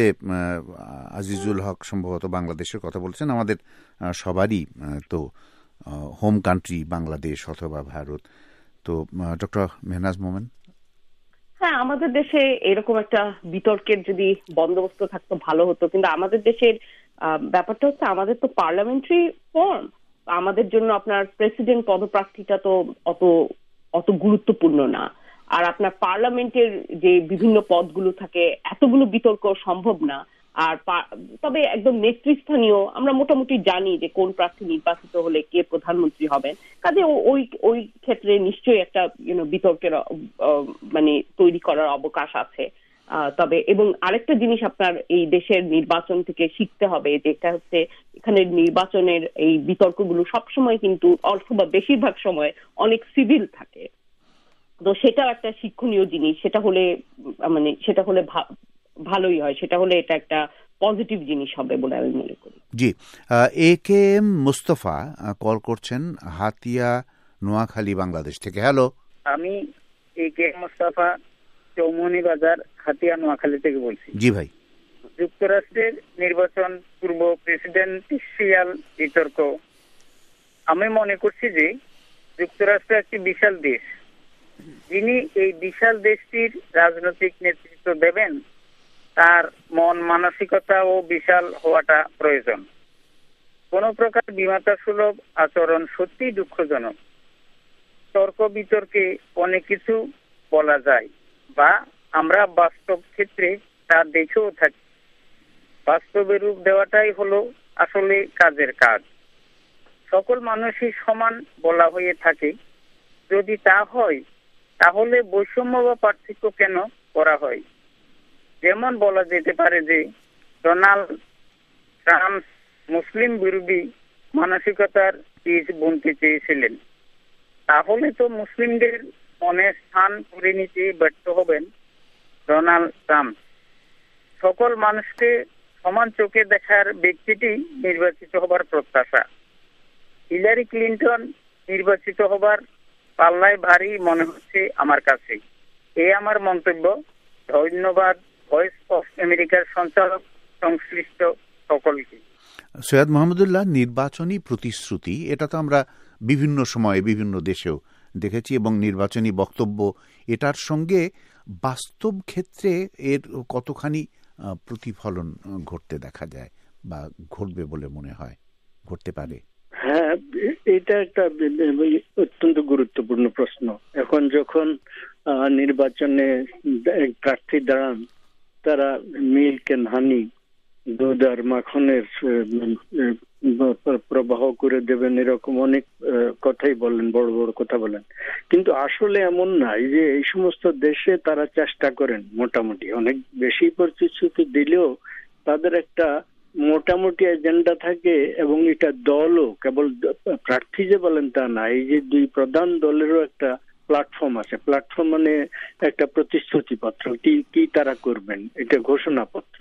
আজিজুল হক সম্ভবত বাংলাদেশের কথা বলছেন। আমাদের সবারই তো হোম কান্ট্রি বাংলাদেশ অথবা ভারত। তো ডক্টর মেহনাজ মোমেন। হ্যাঁ, আমাদের দেশে এরকম একটা বিতর্কের যদি বন্দোবস্ত থাকতো ভালো হতো, কিন্তু আমাদের দেশের ব্যাপারটা হচ্ছে আমাদের তো পার্লামেন্টারি ফর্ম, আমাদের জন্য আপনার প্রেসিডেন্ট পদপ্রার্থীটা তো অত অত গুরুত্বপূর্ণ না। আর আপনার পার্লামেন্টের যে বিভিন্ন পদগুলো থাকে, এতগুলো বিতর্ক সম্ভব না। আর তবে একদম নেতৃস্থানীয় আমরা মোটামুটি জানি যে কোন প্রার্থী নির্বাচিত হলে কে প্রধানমন্ত্রী হবেন, কাজে ওই ওই ক্ষেত্রে নিশ্চয়ই একটা ইউনো বিতর্কের মানে তৈরি করার অবকাশ আছে। তবে এবং আরেকটা জিনিস আপনার এই দেশের নির্বাচন থেকে শিখতে হবে, যেটা হচ্ছে এখানের নির্বাচনের এই বিতর্কগুলো সবসময় কিন্তু অথবা বেশিরভাগ সময় অনেক সিভিল থাকে। তো সেটাও একটা শিক্ষণীয় জিনিস। সেটা হলে মানে সেটা হলে ভালোই হয়, সেটা হলে এটা একটা পজিটিভ জিনিস হবে বলে আমি মনে করি। জি, A K M Mustafa call করছেন হাতিয়া, নোয়াখালী, বাংলাদেশ থেকে। হ্যালো, আমি A K M Mustafa, Chowmuhani Bazar, Hatiya, Noakhali থেকে বলছি। জি ভাই, যুক্তরাষ্ট্রের নির্বাচন পূর্ব প্রেসিডেন্সিয়াল বিতর্ক, আমি মনে করছি যে যুক্তরাষ্ট্র একটি বিশাল দেশ। যিনি এই বিশাল দেশটির রাজনৈতিক নেতৃত্ব দেবেন তার মন মানসিকতাও বিশাল হওয়াটা প্রয়োজন। কোন প্রকার বিমাতা সুলভ আচরণ সত্যিই দুঃখজনক। তর্ক বিতর্কে অনেক কিছু বলা যায় বা আমরা বাস্তব ক্ষেত্রে তা দেখেও থাকি। বাস্তবে রূপ দেওয়াটাই হলো আসলে কাজের কাজ। সকল মানুষই সমান বলা হয়ে থাকে। যদি তা হয় তাহলে বৈষম্য বা পার্থক্য কেন করা হয়? যেমন বলা যেতে পারে যে ডোনাল্ড ট্রাম্প মুসলিম বিরোধী মানসিকতার বীজ বুনতে চেয়েছিলেন, তাহলে তো মুসলিমদের মনে স্থান করে নিতে ব্যর্থ হবেন ডোনাল্ড ট্রাম্প। সকল মানুষকে সমান চোখে দেখার ব্যক্তিটি নির্বাচিত হবার প্রত্যাশা। হিলারি ক্লিন্টন নির্বাচিত হবার পাল্লায় ভারী মনে হচ্ছে আমার কাছে। এই আমার মন্তব্য। ধন্যবাদ ভয়েস অফ আমেরিকার সঞ্চালক সংশ্লিষ্ট সকলকে। সৈয়দ মোহাম্মদুল্লাহ, নির্বাচনী প্রতিশ্রুতি এটা তো আমরা বিভিন্ন সময়ে বিভিন্ন দেশেও দেখেছি, এবং নির্বাচনী বক্তব্য এটার সঙ্গে বাস্তব ক্ষেত্রে এর কতখানি প্রতিফলন ঘটতে দেখা যায় বা ঘটবে বলে মনে হয়, ঘটতে পারে? হ্যাঁ, এটা একটা অত্যন্ত গুরুত্বপূর্ণ প্রশ্ন। এখন যখন নির্বাচনে প্রার্থী দাঁড়ান, তারা মিল্ক এন্ড হানি, দুধ আর মাখনের প্রবাহ করে দেবেন, এরকম অনেক কথাই বলেন, বড় বড় কথা বলেন। কিন্তু আসলে এমন নাই যে এই সমস্ত দেশে তারা চেষ্টা করেন মোটামুটি অনেক বেশি প্রতিশ্রুতি দিলেও তাদের একটা মোটামুটি এজেন্ডা থাকে, এবং এটা দলও কেবল প্রার্থী যে বলেন তা না, এই যে দুই প্রধান দলেরও একটা প্ল্যাটফর্ম আছে। প্ল্যাটফর্ম মানে একটা প্রতিশ্রুতি পত্র, কি কি তারা করবেন, এটা ঘোষণাপত্র।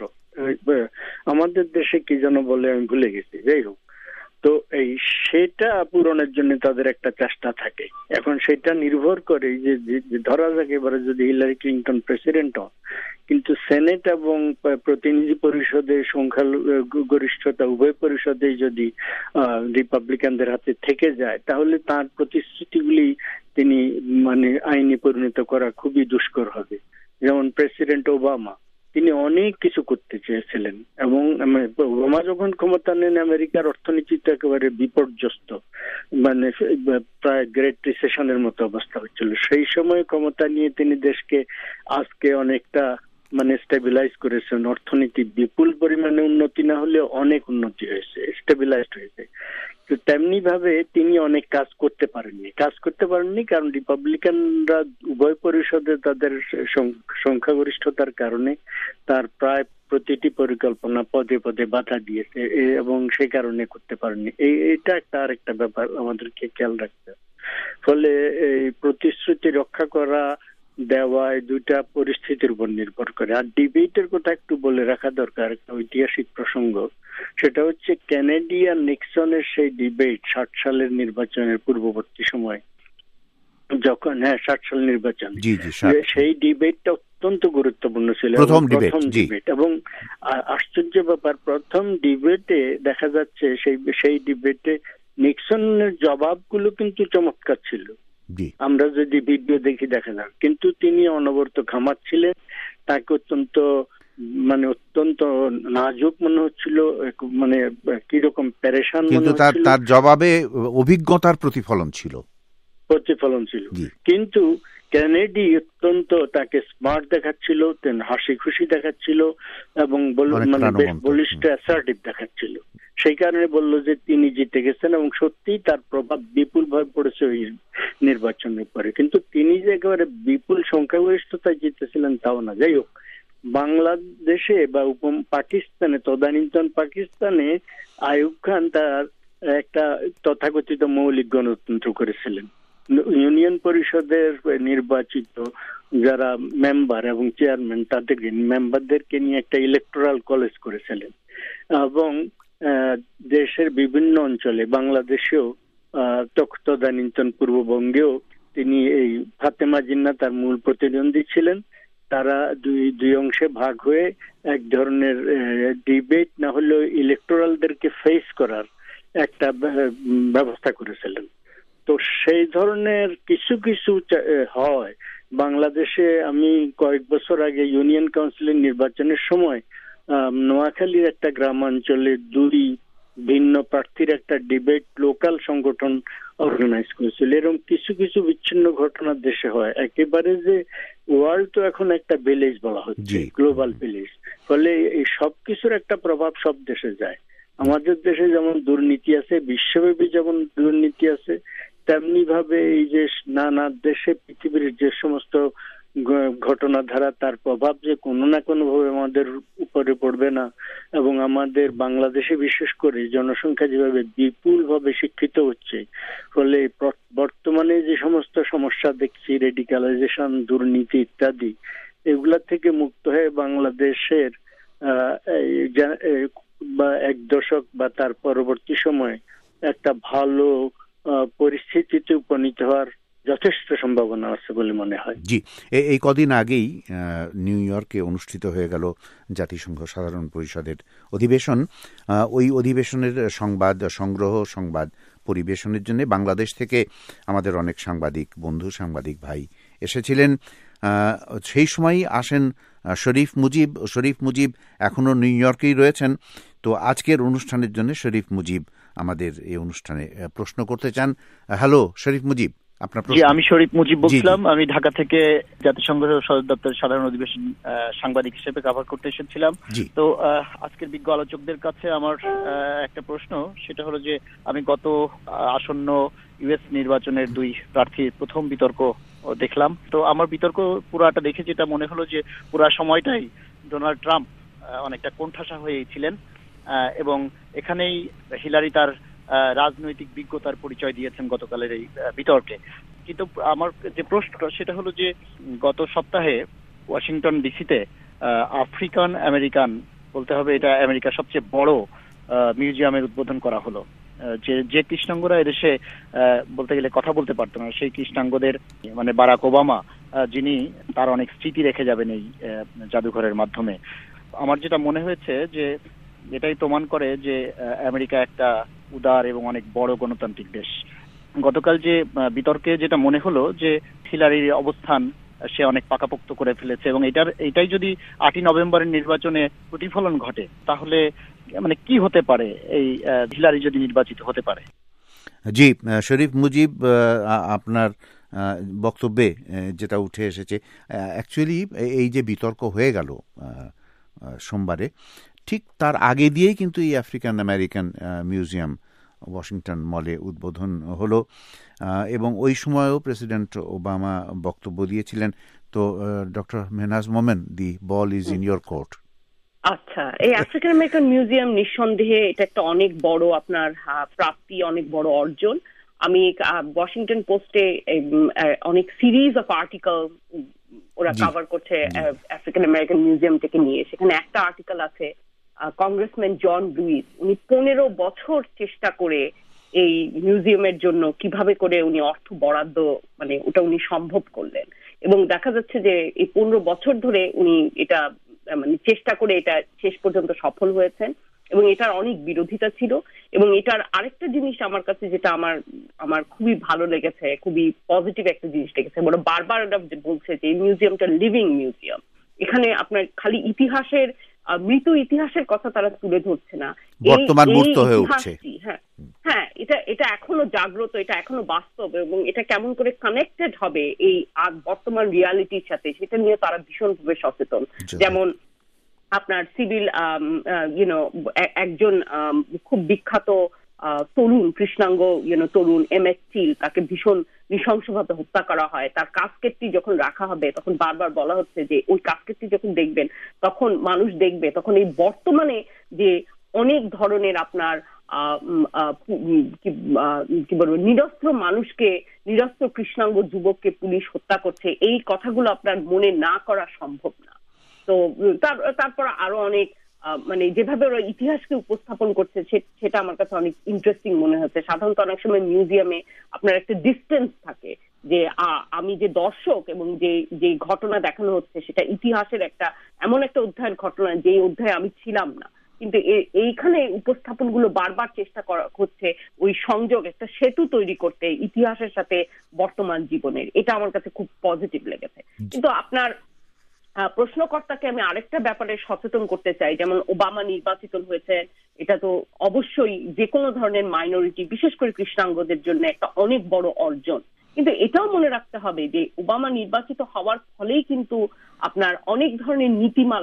আমাদের দেশে কি যেন বলে আমি ভুলে গেছি, যাই হোক। তো এই সেটা পূরণের জন্য তাদের একটা চেষ্টা থাকে। এখন সেটা নির্ভর করে যে ধরা যাক এবারে যদি হিলারি ক্লিন্টন প্রেসিডেন্ট হন, কিন্তু সেনেট এবং প্রতিনিধি পরিষদের সংখ্যা গরিষ্ঠতা উভয় পরিষদে যদি রিপাবলিকানদের হাতে থেকে যায়, তাহলে তার প্রতিশ্রুতিগুলি তিনি মানে আইনে পরিণত করা খুবই দুষ্কর হবে। যেমন প্রেসিডেন্ট ওবামা, তিনি অনেক কিছু করতে চেয়েছিলেন, এবং ওবামা যখন ক্ষমতা নেন আমেরিকার অর্থনীতি তো একেবারে বিপর্যস্ত, মানে প্রায় গ্রেট রিসেশনের মতো অবস্থা হচ্ছিল। সেই সময় ক্ষমতা নিয়ে তিনি দেশকে আজকে অনেকটা মানে স্টেবিলাইজ করেছেন। অর্থনীতি বিপুল পরিমাণে উন্নতি না হলে অনেক উন্নতি হয়েছে, স্টেবিলাইজড হয়েছে। তো তেমনি ভাবে তিনি অনেক কাজ করতে পারেননি কাজ করতে পারেননি কারণ রিপাবলিকানরা উভয় পরিষদে তাদের সংখ্যাগরিষ্ঠতার কারণে তার প্রায় প্রতিটি পরিকল্পনা পদে পদে বাধা দিয়েছে, এবং সেই কারণে করতে পারেননি। এই এটা একটা আরেকটা ব্যাপার আমাদেরকে খেয়াল রাখতে হবে। ফলে এই প্রতিশ্রুতি রক্ষা করা দেওয়া দুইটা পরিস্থিতির উপর নির্ভর করে। আর ডিবেটের কথা একটু বলে রাখা দরকার, একটা ঐতিহাসিক প্রসঙ্গ। সেটা হচ্ছে কেনেডি আর নিক্সনের সেই ডিবেট ষাট সালের নির্বাচনের পূর্ববর্তী সময়, যখন হ্যাঁ ষাট সাল নির্বাচন, সেই ডিবেটটা অত্যন্ত গুরুত্বপূর্ণ ছিল, প্রথম ডিবেট। এবং আশ্চর্য ব্যাপার, প্রথম ডিবেটে দেখা যাচ্ছে সেই সেই ডিবেটে নিক্সনের জবাবগুলো কিন্তু চমৎকার ছিল। আমরা যদি ভিডিও দেখি দেখা যাক, কিন্তু তিনি অনবরত ঘামাচ্ছিলেন, তাকে অত্যন্ত মানে অত্যন্ত নাজুক মনে হচ্ছিল, মানে কিরকম পেরেশান মনে হচ্ছিল। তার জবাবে অভিজ্ঞতার প্রতিফলন ছিল প্রতিফলন ছিল কিন্তু কেনেডি অত্যন্ত তাকে স্মার্ট দেখাচ্ছিল, হাসি খুশি দেখাচ্ছিল, এবং মানে বেশ বলিষ্ঠ অ্যাসার্টিভ দেখাচ্ছিল। সেই কারণে বললো যে তিনি জিতে গেছেন, এবং সত্যিই তার প্রভাব বিপুল ভাবে পড়েছে ওই নির্বাচনের পরে। কিন্তু তিনি যে একেবারে বিপুল সংখ্যাগরিষ্ঠতায় জিতেছিলেন তাও না। যাই হোক, বাংলাদেশে বা উপ পাকিস্তানে, তদানীন্তন পাকিস্তানে আইয়ুব খান তার একটা তথাকথিত মৌলিক গণতন্ত্র করেছিলেন। ইউনিয়ন পরিষদের নির্বাচিত যারা মেম্বার এবং চেয়ারম্যান তাদেরকে মেম্বারদেরকে নিয়ে একটা ইলেকটোরাল কলেজ করেছিলেন, এবং দেশের বিভিন্ন অঞ্চলে, বাংলাদেশেও তদানীন্তন পূর্ববঙ্গেও তিনি এই ফাতেমা জিন্নাহ তার মূল প্রতিদ্বন্দ্বী ছিলেন। তারা দুই দুই অংশে ভাগ হয়ে এক ধরনের ডিবেট না হলেও ইলেকটোরালদেরকে ফেস করার একটা ব্যবস্থা করেছিলেন। তো সেই ধরনের কিছু কিছু হয় বাংলাদেশে। আমি কয়েক বছর আগে ইউনিয়ন কাউন্সিলের নির্বাচনের সময় নোয়াখালীর একটা গ্রামাঞ্চলে দুই ভিন্ন প্রার্থীর একটা ডিবেট লোকাল সংগঠন অর্গানাইজ করেছিল। এরকম কিছু কিছু বিচ্ছিন্ন ঘটনা দেশে হয়। একেবারে যে ওয়ার্ল্ড তো এখন একটা ভিলেজ বলা হচ্ছে, গ্লোবাল ভিলেজ। ফলে এই সবকিছুর একটা প্রভাব সব দেশে যায়। আমাদের দেশে যেমন দুর্নীতি আছে, বিশ্বব্যাপী যেমন দুর্নীতি আছে, তেমনি ভাবে এই যে নানা দেশে পৃথিবীর যে সমস্ত ঘটনাধারা, তার প্রভাব যে কোনো না কোনো ভাবে আমাদের উপরে পড়বে না। এবং আমাদের বাংলাদেশে বিশেষ করে জনসংখ্যা যেভাবে বিপুল ভাবে শিক্ষিত হচ্ছে, ফলে বর্তমানে যে সমস্ত সমস্যা দেখছি, রেডিকালাইজেশন, দুর্নীতি ইত্যাদি, এগুলা থেকে মুক্ত হয়ে বাংলাদেশের বা এক দশক বা তার পরবর্তী সময়ে একটা ভালো পরিস্থিতিতে উপনীত হওয়ার যথেষ্ট সম্ভাবনা আছে বলে মনে হয়। জি, এই কদিন আগেই নিউ ইয়র্কে অনুষ্ঠিত হয়ে গেল জাতিসংঘ সাধারণ পরিষদের অধিবেশন। ওই অধিবেশনের সংবাদ সংগ্রহ, সংবাদ পরিবেশনের জন্য বাংলাদেশ থেকে আমাদের অনেক সাংবাদিক বন্ধু, সাংবাদিক ভাই এসেছিলেন। সেই সময়ই আসেন শরীফ মুজিব। শরীফ মুজিব এখনো নিউ ইয়র্কেই রয়েছেন। তো আজকের অনুষ্ঠানের জন্য শরীফ মুজিব আমাদের এই অনুষ্ঠানে প্রশ্ন করতে চান। হ্যালো শরীফ মুজিব, আপনার প্রশ্ন। জি, আমি শরীফ মুজিব বলছিলাম। আমি ঢাকা থেকে জাতিসংঘ সদর দপ্তরের সাধারণ অধিবেশন সাংবাদিক হিসেবে কভার করতে এসেছিলাম। তো আজকের বিজ্ঞ আলোচকদের কাছে আমার একটা প্রশ্ন, সেটা হলো যে আমি গত আসন্ন ইউএস নির্বাচনের দুই প্রার্থীর প্রথম বিতর্ক দেখলাম। তো আমার বিতর্ক পুরাটা দেখে যেটা মনে হলো যে পুরা সময়টাই ডোনাল্ড ট্রাম্প অনেকটা কোণঠাসা হয়েই ছিলেন এবং এখানেই হিলারি তার রাজনৈতিক বিজ্ঞতার পরিচয় দিয়েছেন গতকালের এই বিতর্কে। কিন্তু আমার যে প্রশ্নটা সেটা হলো যে গত সপ্তাহে ওয়াশিংটন ডিসিতে আফ্রিকান আমেরিকান, বলতে হবে এটা আমেরিকার সবচেয়ে বড় মিউজিয়ামের উদ্বোধন করা হলো। যে যে কৃষ্ণাঙ্গরা এদেশে বলতে গেলে কথা বলতে পারতো না, সেই কৃষ্ণাঙ্গদের মানে বারাক ওবামা, যিনি তার অনেক স্মৃতি রেখে যাবেন এই জাদুঘরের মাধ্যমে। আমার যেটা মনে হয়েছে যে এটাই প্রমাণ করে যে আমেরিকা একটা উদার এবং অনেক বড় গণতান্ত্রিক দেশ। গতকাল যে বিতর্কে যেটা মনে হলো যে হিলারির অবস্থান সে অনেক পাকাপোক্ত করে ফেলেছে এবং এটার এটাই যদি আটই নভেম্বরের নির্বাচনে প্রতিফলন ঘটে তাহলে মানে কি হতে পারে এই হিলারি যদি নির্বাচিত হতে পারে? জি, শরীফ মুজিব, আপনার বক্তব্যে যেটা উঠে এসেছে, অ্যাকচুয়ালি এই যে বিতর্ক হয়ে গেল সোমবারে, ঠিক তার আগে দিয়েই কিন্তু এই আফ্রিকান আমেরিকান মিউজিয়াম ওয়াশিংটন মলে উদ্বোধন হলো এবং ওই সময়ও প্রেসিডেন্ট ওবামা বক্তব্য দিয়েছিলেন। তো doctor Mehnaz Momen, the ball is in your court. আচ্ছা, এই আফ্রিকান আমেরিকান মিউজিয়াম নিঃসন্দেহে এটা একটা অনেক বড় আপনার প্রাপ্তি, অনেক বড় অর্জন। আমি ওয়াশিংটন পোস্টে অনেক সিরিজ অফ আর্টিকেল ওরা কভার করছে আফ্রিকান আমেরিকান মিউজিয়াম থেকে নিয়ে। সেখানে একটা আর্টিকেল আছে কংগ্রেসম্যান জন লুইস, উনি পনেরো বছর চেষ্টা করে এই মিউজিয়ামের জন্য কিভাবে করে উনি অর্থ বরাদ্দ মানে ওটা উনি সম্ভব করলেন এবং দেখা যাচ্ছে যে এই পনেরো বছর ধরে উনি এটা মানে চেষ্টা করে এটা শেষ পর্যন্ত সফল হয়েছেন এবং এটার অনেক বিরোধিতা ছিল। এবং এটার আরেকটা জিনিস আমার কাছে যেটা আমার আমার খুবই ভালো লেগেছে, খুবই পজিটিভ একটা জিনিস লেগেছে, বড় বারবার এটা বলছে যে এই মিউজিয়ামটা লিভিং মিউজিয়াম। এখানে আপনার খালি ইতিহাসের মৃত ইতিহাসের কথা তারা তুলে ধরছে না, বর্তমান মূর্ত হয়ে উঠছে। হ্যাঁ হ্যাঁ এটা এটা এখনো জাগ্রত, এটা এখনো বাস্তব এবং এটা কেমন করে কানেক্টেড হবে এই বর্তমান রিয়ালিটির সাথে সেটা নিয়ে তারা ভীষণভাবে সচেতন। যেমন আপনার সিভিল ইউনো একজন খুব বিখ্যাত তরুণ কৃষ্ণাঙ্গ ইউনো তরুণ এম এস স্টিল, তাকে ভীষণ নৃশংসভাবে হত্যা করা হয়। তার কাস্কেটটি যখন রাখা হবে তখন বারবার বলা হচ্ছে যে ওই কাস্কেটটি যখন দেখবেন তখন মানুষ দেখবে তখন এই বর্তমানে যে অনেক ধরনের আপনার কি বলবো নিরস্ত্র মানুষকে, নিরস্ত্র কৃষ্ণাঙ্গ যুবককে পুলিশ হত্যা করছে, এই কথাগুলো আপনার মনে না করা সম্ভব না। তো তারপর আরো অনেক মানে যেভাবে ওরা ইতিহাসকে উপস্থাপন করছে সেটা আমার কাছে অনেক ইন্টারেস্টিং মনে হচ্ছে। সাধারণত অনেক সময় মিউজিয়ামে আপনার একটা ডিস্টেন্স থাকে যে আমি যে দর্শক এবং যে যে ঘটনা দেখানো হচ্ছে সেটা ইতিহাসের একটা এমন একটা অধ্যায়ের ঘটনা যে অধ্যায়ে আমি ছিলাম না, কিন্তু এইখানে উপস্থাপনগুলো বারবার চেষ্টা করা হচ্ছে ওই সংযোগ, একটা সেতু তৈরি করতে ইতিহাসের সাথে বর্তমান জীবনের। এটা আমার কাছে খুব পজিটিভ লেগেছে। কিন্তু আপনার প্রশ্নকর্তাকে আমি আরেকটা ব্যাপারে সচেতন করতে চাই, যেমন ওবামা নির্বাচিত হয়েছে, এটা তো অবশ্যই যে কোনো ধরনের মাইনরিটি বিশেষ করে কৃষ্ণাঙ্গদের জন্য একটা অনেক বড় অর্জন। কিন্তু এটাও মনে রাখতে হবে যে ওবামা নির্বাচিত হওয়ার ফলেই কিন্তু আপনার অনেক ধরনের নীতিমালা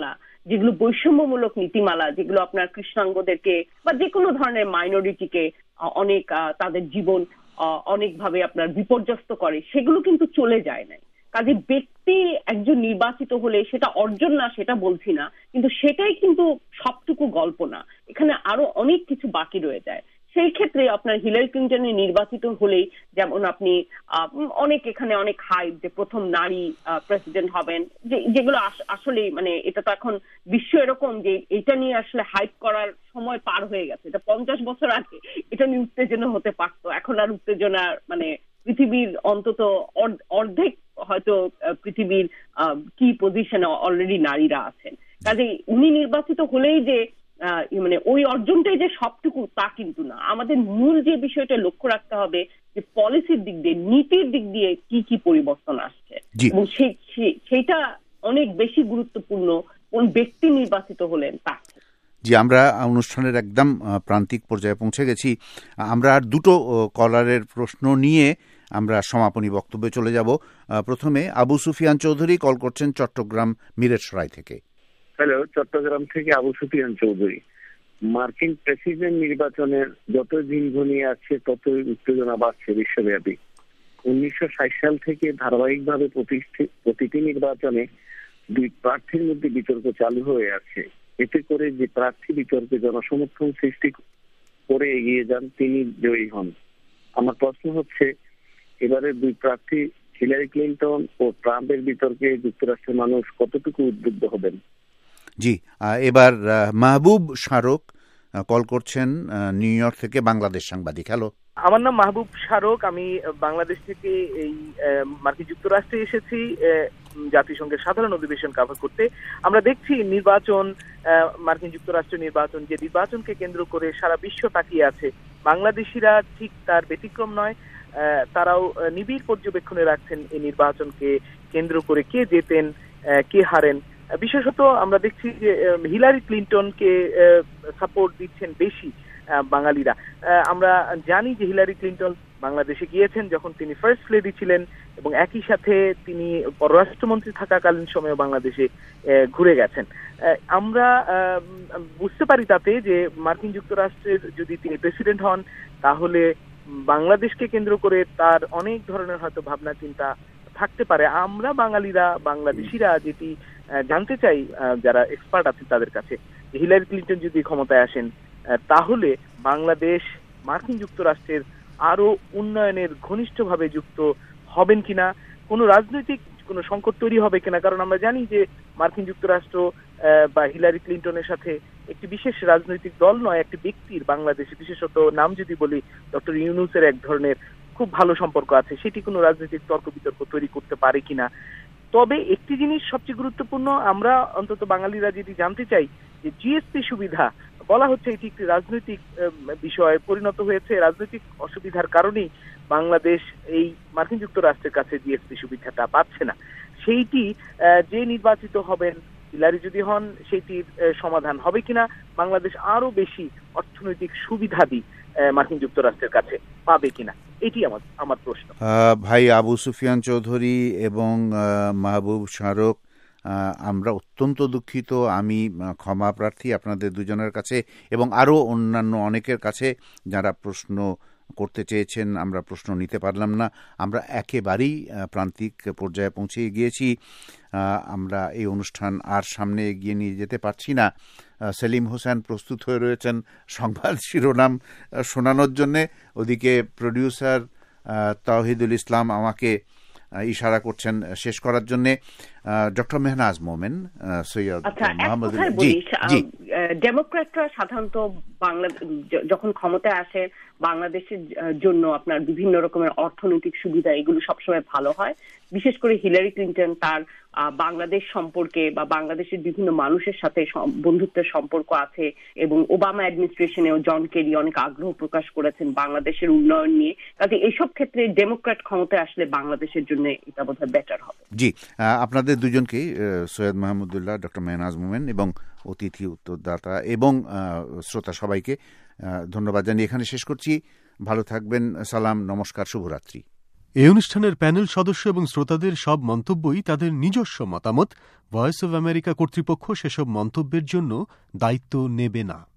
যেগুলো বৈষম্যমূলক নীতিমালা, যেগুলো আপনার কৃষ্ণাঙ্গদেরকে বা যে কোনো ধরনের মাইনরিটিকে অনেক তাদের জীবন অনেকভাবে আপনার বিপর্যস্ত করে, সেগুলো কিন্তু চলে যায় নাই। কাজে ব্যক্তি একজন নির্বাচিত হলে সেটা অর্জন না সেটা বলছি না, কিন্তু সেটাই কিন্তু সবটুকু গল্প না, এখানে আরো অনেক কিছু বাকি রয়ে যায়। সেই ক্ষেত্রে আপনার হিলারি ক্লিন্টনের নির্বাচিত হলেই যেমন আপনি অনেক এখানে অনেক হাইপ যে প্রথম নারী প্রেসিডেন্ট হবেন, যেগুলো আসলে মানে এটা তো এখন বিশ্ব এরকম যে এটা নিয়ে আসলে হাইপ করার সময় পার হয়ে গেছে। এটা পঞ্চাশ বছর আগে এটা নিয়ে উত্তেজনা হতে পারতো, এখন আর উত্তেজনা মানে পৃথিবীর অন্তত অর্ধেক হয়তো পৃথিবীর কি পজিশনে অলরেডি নারীরা আছেন। কাজেই উনি নির্বাচিত হলেই যে মানে ওই অর্জনটাই যে সবটুকু তা কিন্তু না। আমাদের মূল যে বিষয়টা লক্ষ্য রাখতে হবে যে পলিসির দিক দিয়ে, নীতির দিক দিয়ে কি কি পরিবর্তন আসছে, এবং সেইটা অনেক বেশি গুরুত্বপূর্ণ কোন ব্যক্তি নির্বাচিত হলেন তা। জি, আমরা অনুষ্ঠানের একদম প্রান্তিক পর্যায়ে পৌঁছে গেছি। আমরা আর দুটো কলারের প্রশ্ন নিয়ে আমরা সমাপনী বক্তব্যে চলে যাব। প্রথমে আবু সুফিয়ান চৌধুরী কল করছেন চট্টগ্রাম মিরেটসরাই থেকে। হ্যালো, চট্টগ্রাম থেকে আবু সুফিয়ান চৌধুরী। মার্কিন প্রেসিডেন্ট নির্বাচনের যত দিন ঘনিয়ে আসছে ততই উত্তেজনা বাড়ছে বিশ্বব্যাপী। উনিশশো ষাট সাল থেকে ধারাবাহিকভাবে প্রতিটি নির্বাচনে দুই প্রার্থীর মধ্যে বিতর্ক চালু হয়ে আছে। এতে করে যে প্রার্থী বিতর্কে জনসমর্থন সৃষ্টি করে এগিয়ে যান তিনি জয়ী হন। আমার প্রশ্ন হচ্ছে, এবারে দুই প্রার্থী হিলারি ক্লিন্টন ও ট্রাম্পের বিতর্কে যুক্তরাষ্ট্রের মানুষ কতটুকু উদ্বুদ্ধ হবেন? জি, এবার মাহবুব শারক কল করছেন নিউ ইয়র্ক থেকে, বাংলাদেশ সাংবাদিক। হ্যালো, আমার নাম মাহবুব শারক, আমি বাংলাদেশ থেকে এই মার্কিন যুক্তরাষ্ট্রে এসেছি জাতিসংঘের সাধারণ অধিবেশন কভার করতে। আমরা দেখছি নির্বাচন, মার্কিন যুক্তরাষ্ট্রের নির্বাচন, যে নির্বাচনকে কেন্দ্র করে সারা বিশ্ব তাকিয়ে আছে। বাংলাদেশিরা ঠিক তার ব্যতিক্রম নয়, তারাও নিবিড় পর্যবেক্ষণে রাখছেন এই নির্বাচনকে কেন্দ্র করে কে জেতেন কে হারেন। বিশেষত আমরা দেখছি যে হিলারি ক্লিন্টনকে সাপোর্ট দিচ্ছেন বেশি বাঙালিরা। আমরা জানি যে হিলারি ক্লিন্টন বাংলাদেশে গিয়েছেন যখন তিনি ফার্স্ট লেডি ছিলেন, এবং একই সাথে তিনি পররাষ্ট্রমন্ত্রী থাকাকালীন সময়ে বাংলাদেশে ঘুরে গেছেন। আমরা বুঝতে পারি তাতে যে মার্কিন যুক্তরাষ্ট্রের যদি তিনি প্রেসিডেন্ট হন তাহলে বাংলাদেশকে কেন্দ্র করে তার অনেক ধরনের হয়তো ভাবনা চিন্তা থাকতে পারে। আমরা বাঙালিরা, বাংলাদেশিরা যেটি জানতে চাই যারা এক্সপার্ট আছেন তাদের কাছে, হিলারি ক্লিন্টন যদি ক্ষমতায় আসেন তাহলে বাংলাদেশ মার্কিন যুক্তরাষ্ট্রের আরো উন্নয়নের ঘনিষ্ঠভাবে যুক্ত হবেন কিনা, কোনো রাজনৈতিক কোনো সংকট তৈরি হবে কিনা। কারণ আমরা জানি যে মার্কিন যুক্তরাষ্ট্র বা হিলারি ক্লিন্টনের সাথে একটি বিশেষ রাজনৈতিক দল নয়, একটি ব্যক্তির বাংলাদেশে, বিশেষত নাম যদি বলি ডক্টর ইউনূসের এক ধরনের খুব ভালো সম্পর্ক আছে, সেটি কোনো রাজনৈতিক তর্ক বিতর্ক তৈরি করতে পারে কিনা। তবে একটি জিনিস সবচেয়ে গুরুত্বপূর্ণ, আমরা অন্তত বাঙালিরা যদি জানতে চাই যে জিএসপি সুবিধা বলা হচ্ছে এটি একটি রাজনৈতিক বিষয়ে পরিণত হয়েছে। রাজনৈতিক অসুবিধার কারণেই বাংলাদেশ এই মার্কিন যুক্তরাষ্ট্রের কাছে জিএসপি সুবিধাটা পাচ্ছে না। সেইটি যে নির্বাচিত হবেন, হিলারি যদি হন, সেটির সমাধান হবে কিনা, বাংলাদেশ আরো বেশি অর্থনৈতিক সুবিধাদি মার্কিন যুক্তরাষ্ট্রের কাছে পাবে কিনা, এটি আমার আমার প্রশ্ন। ভাই আবু সুফিয়ান চৌধুরী এবং মাহবুব শারক, আমরা অত্যন্ত দুঃখিত, আমি ক্ষমা প্রার্থী আপনাদের দুজনের কাছে এবং আরও অন্যান্য অনেকের কাছে যারা প্রশ্ন করতে চেয়েছেন। আমরা প্রশ্ন নিতে পারলাম না, আমরা একেবারেই প্রান্তিক পর্যায়ে পৌঁছে গিয়েছি। আমরা এই অনুষ্ঠান আর সামনে এগিয়ে নিয়ে যেতে পারছি না। সেলিম হোসেন প্রস্তুত হয়ে রয়েছেন সংবাদ শিরোনাম শোনানোর জন্যে, ওদিকে প্রডিউসার তাওহিদুল ইসলাম আমাকে ইশারা করছেন শেষ করার জন্য। ডক্টর মেহনাজ মোমেন, সৈয়দ মোহাম্মদ, ডেমোক্র্যাটরা সাধারণত বাংলা যখন ক্ষমতায় আসে বাংলাদেশের জন্য আপনার বিভিন্ন রকমের অর্থনৈতিক সুবিধা এগুলো সবসময় ভালো হয়। বিশেষ করে হিলারি ক্লিন্টন তার বাংলাদেশ সম্পর্কে বা বাংলাদেশের বিভিন্ন মানুষের সাথে বন্ধুত্বের সম্পর্ক আছে, এবং ওবামা অ্যাডমিনিস্ট্রেশনেও জন কেরি অনেক আগ্রহ প্রকাশ করেছেন বাংলাদেশের উন্নয়ন নিয়ে। কাজে এইসব ক্ষেত্রে ডেমোক্র্যাট ক্ষমতায় আসলে বাংলাদেশের জন্য এটা বোধহয় বেটার হবে। জি, আপনাদের দুজনকে, সৈয়দ মাহমুদুল্লাহ, ডক্টর মেহনাজ মোমেন এবং অতিথি উত্তরদাতা এবং শ্রোতা সবাইকে ধন্যবাদ জানিয়ে এখানে শেষ করছি। ভালো থাকবেন, সালাম, নমস্কার, শুভরাত্রি। এই অনুষ্ঠানের প্যানেল সদস্য এবং শ্রোতাদের সব মন্তব্যই তাদের নিজস্ব মতামত। ভয়েস অব আমেরিকা কর্তৃপক্ষ সেসব মন্তব্যের জন্য দায়িত্ব নেবে না।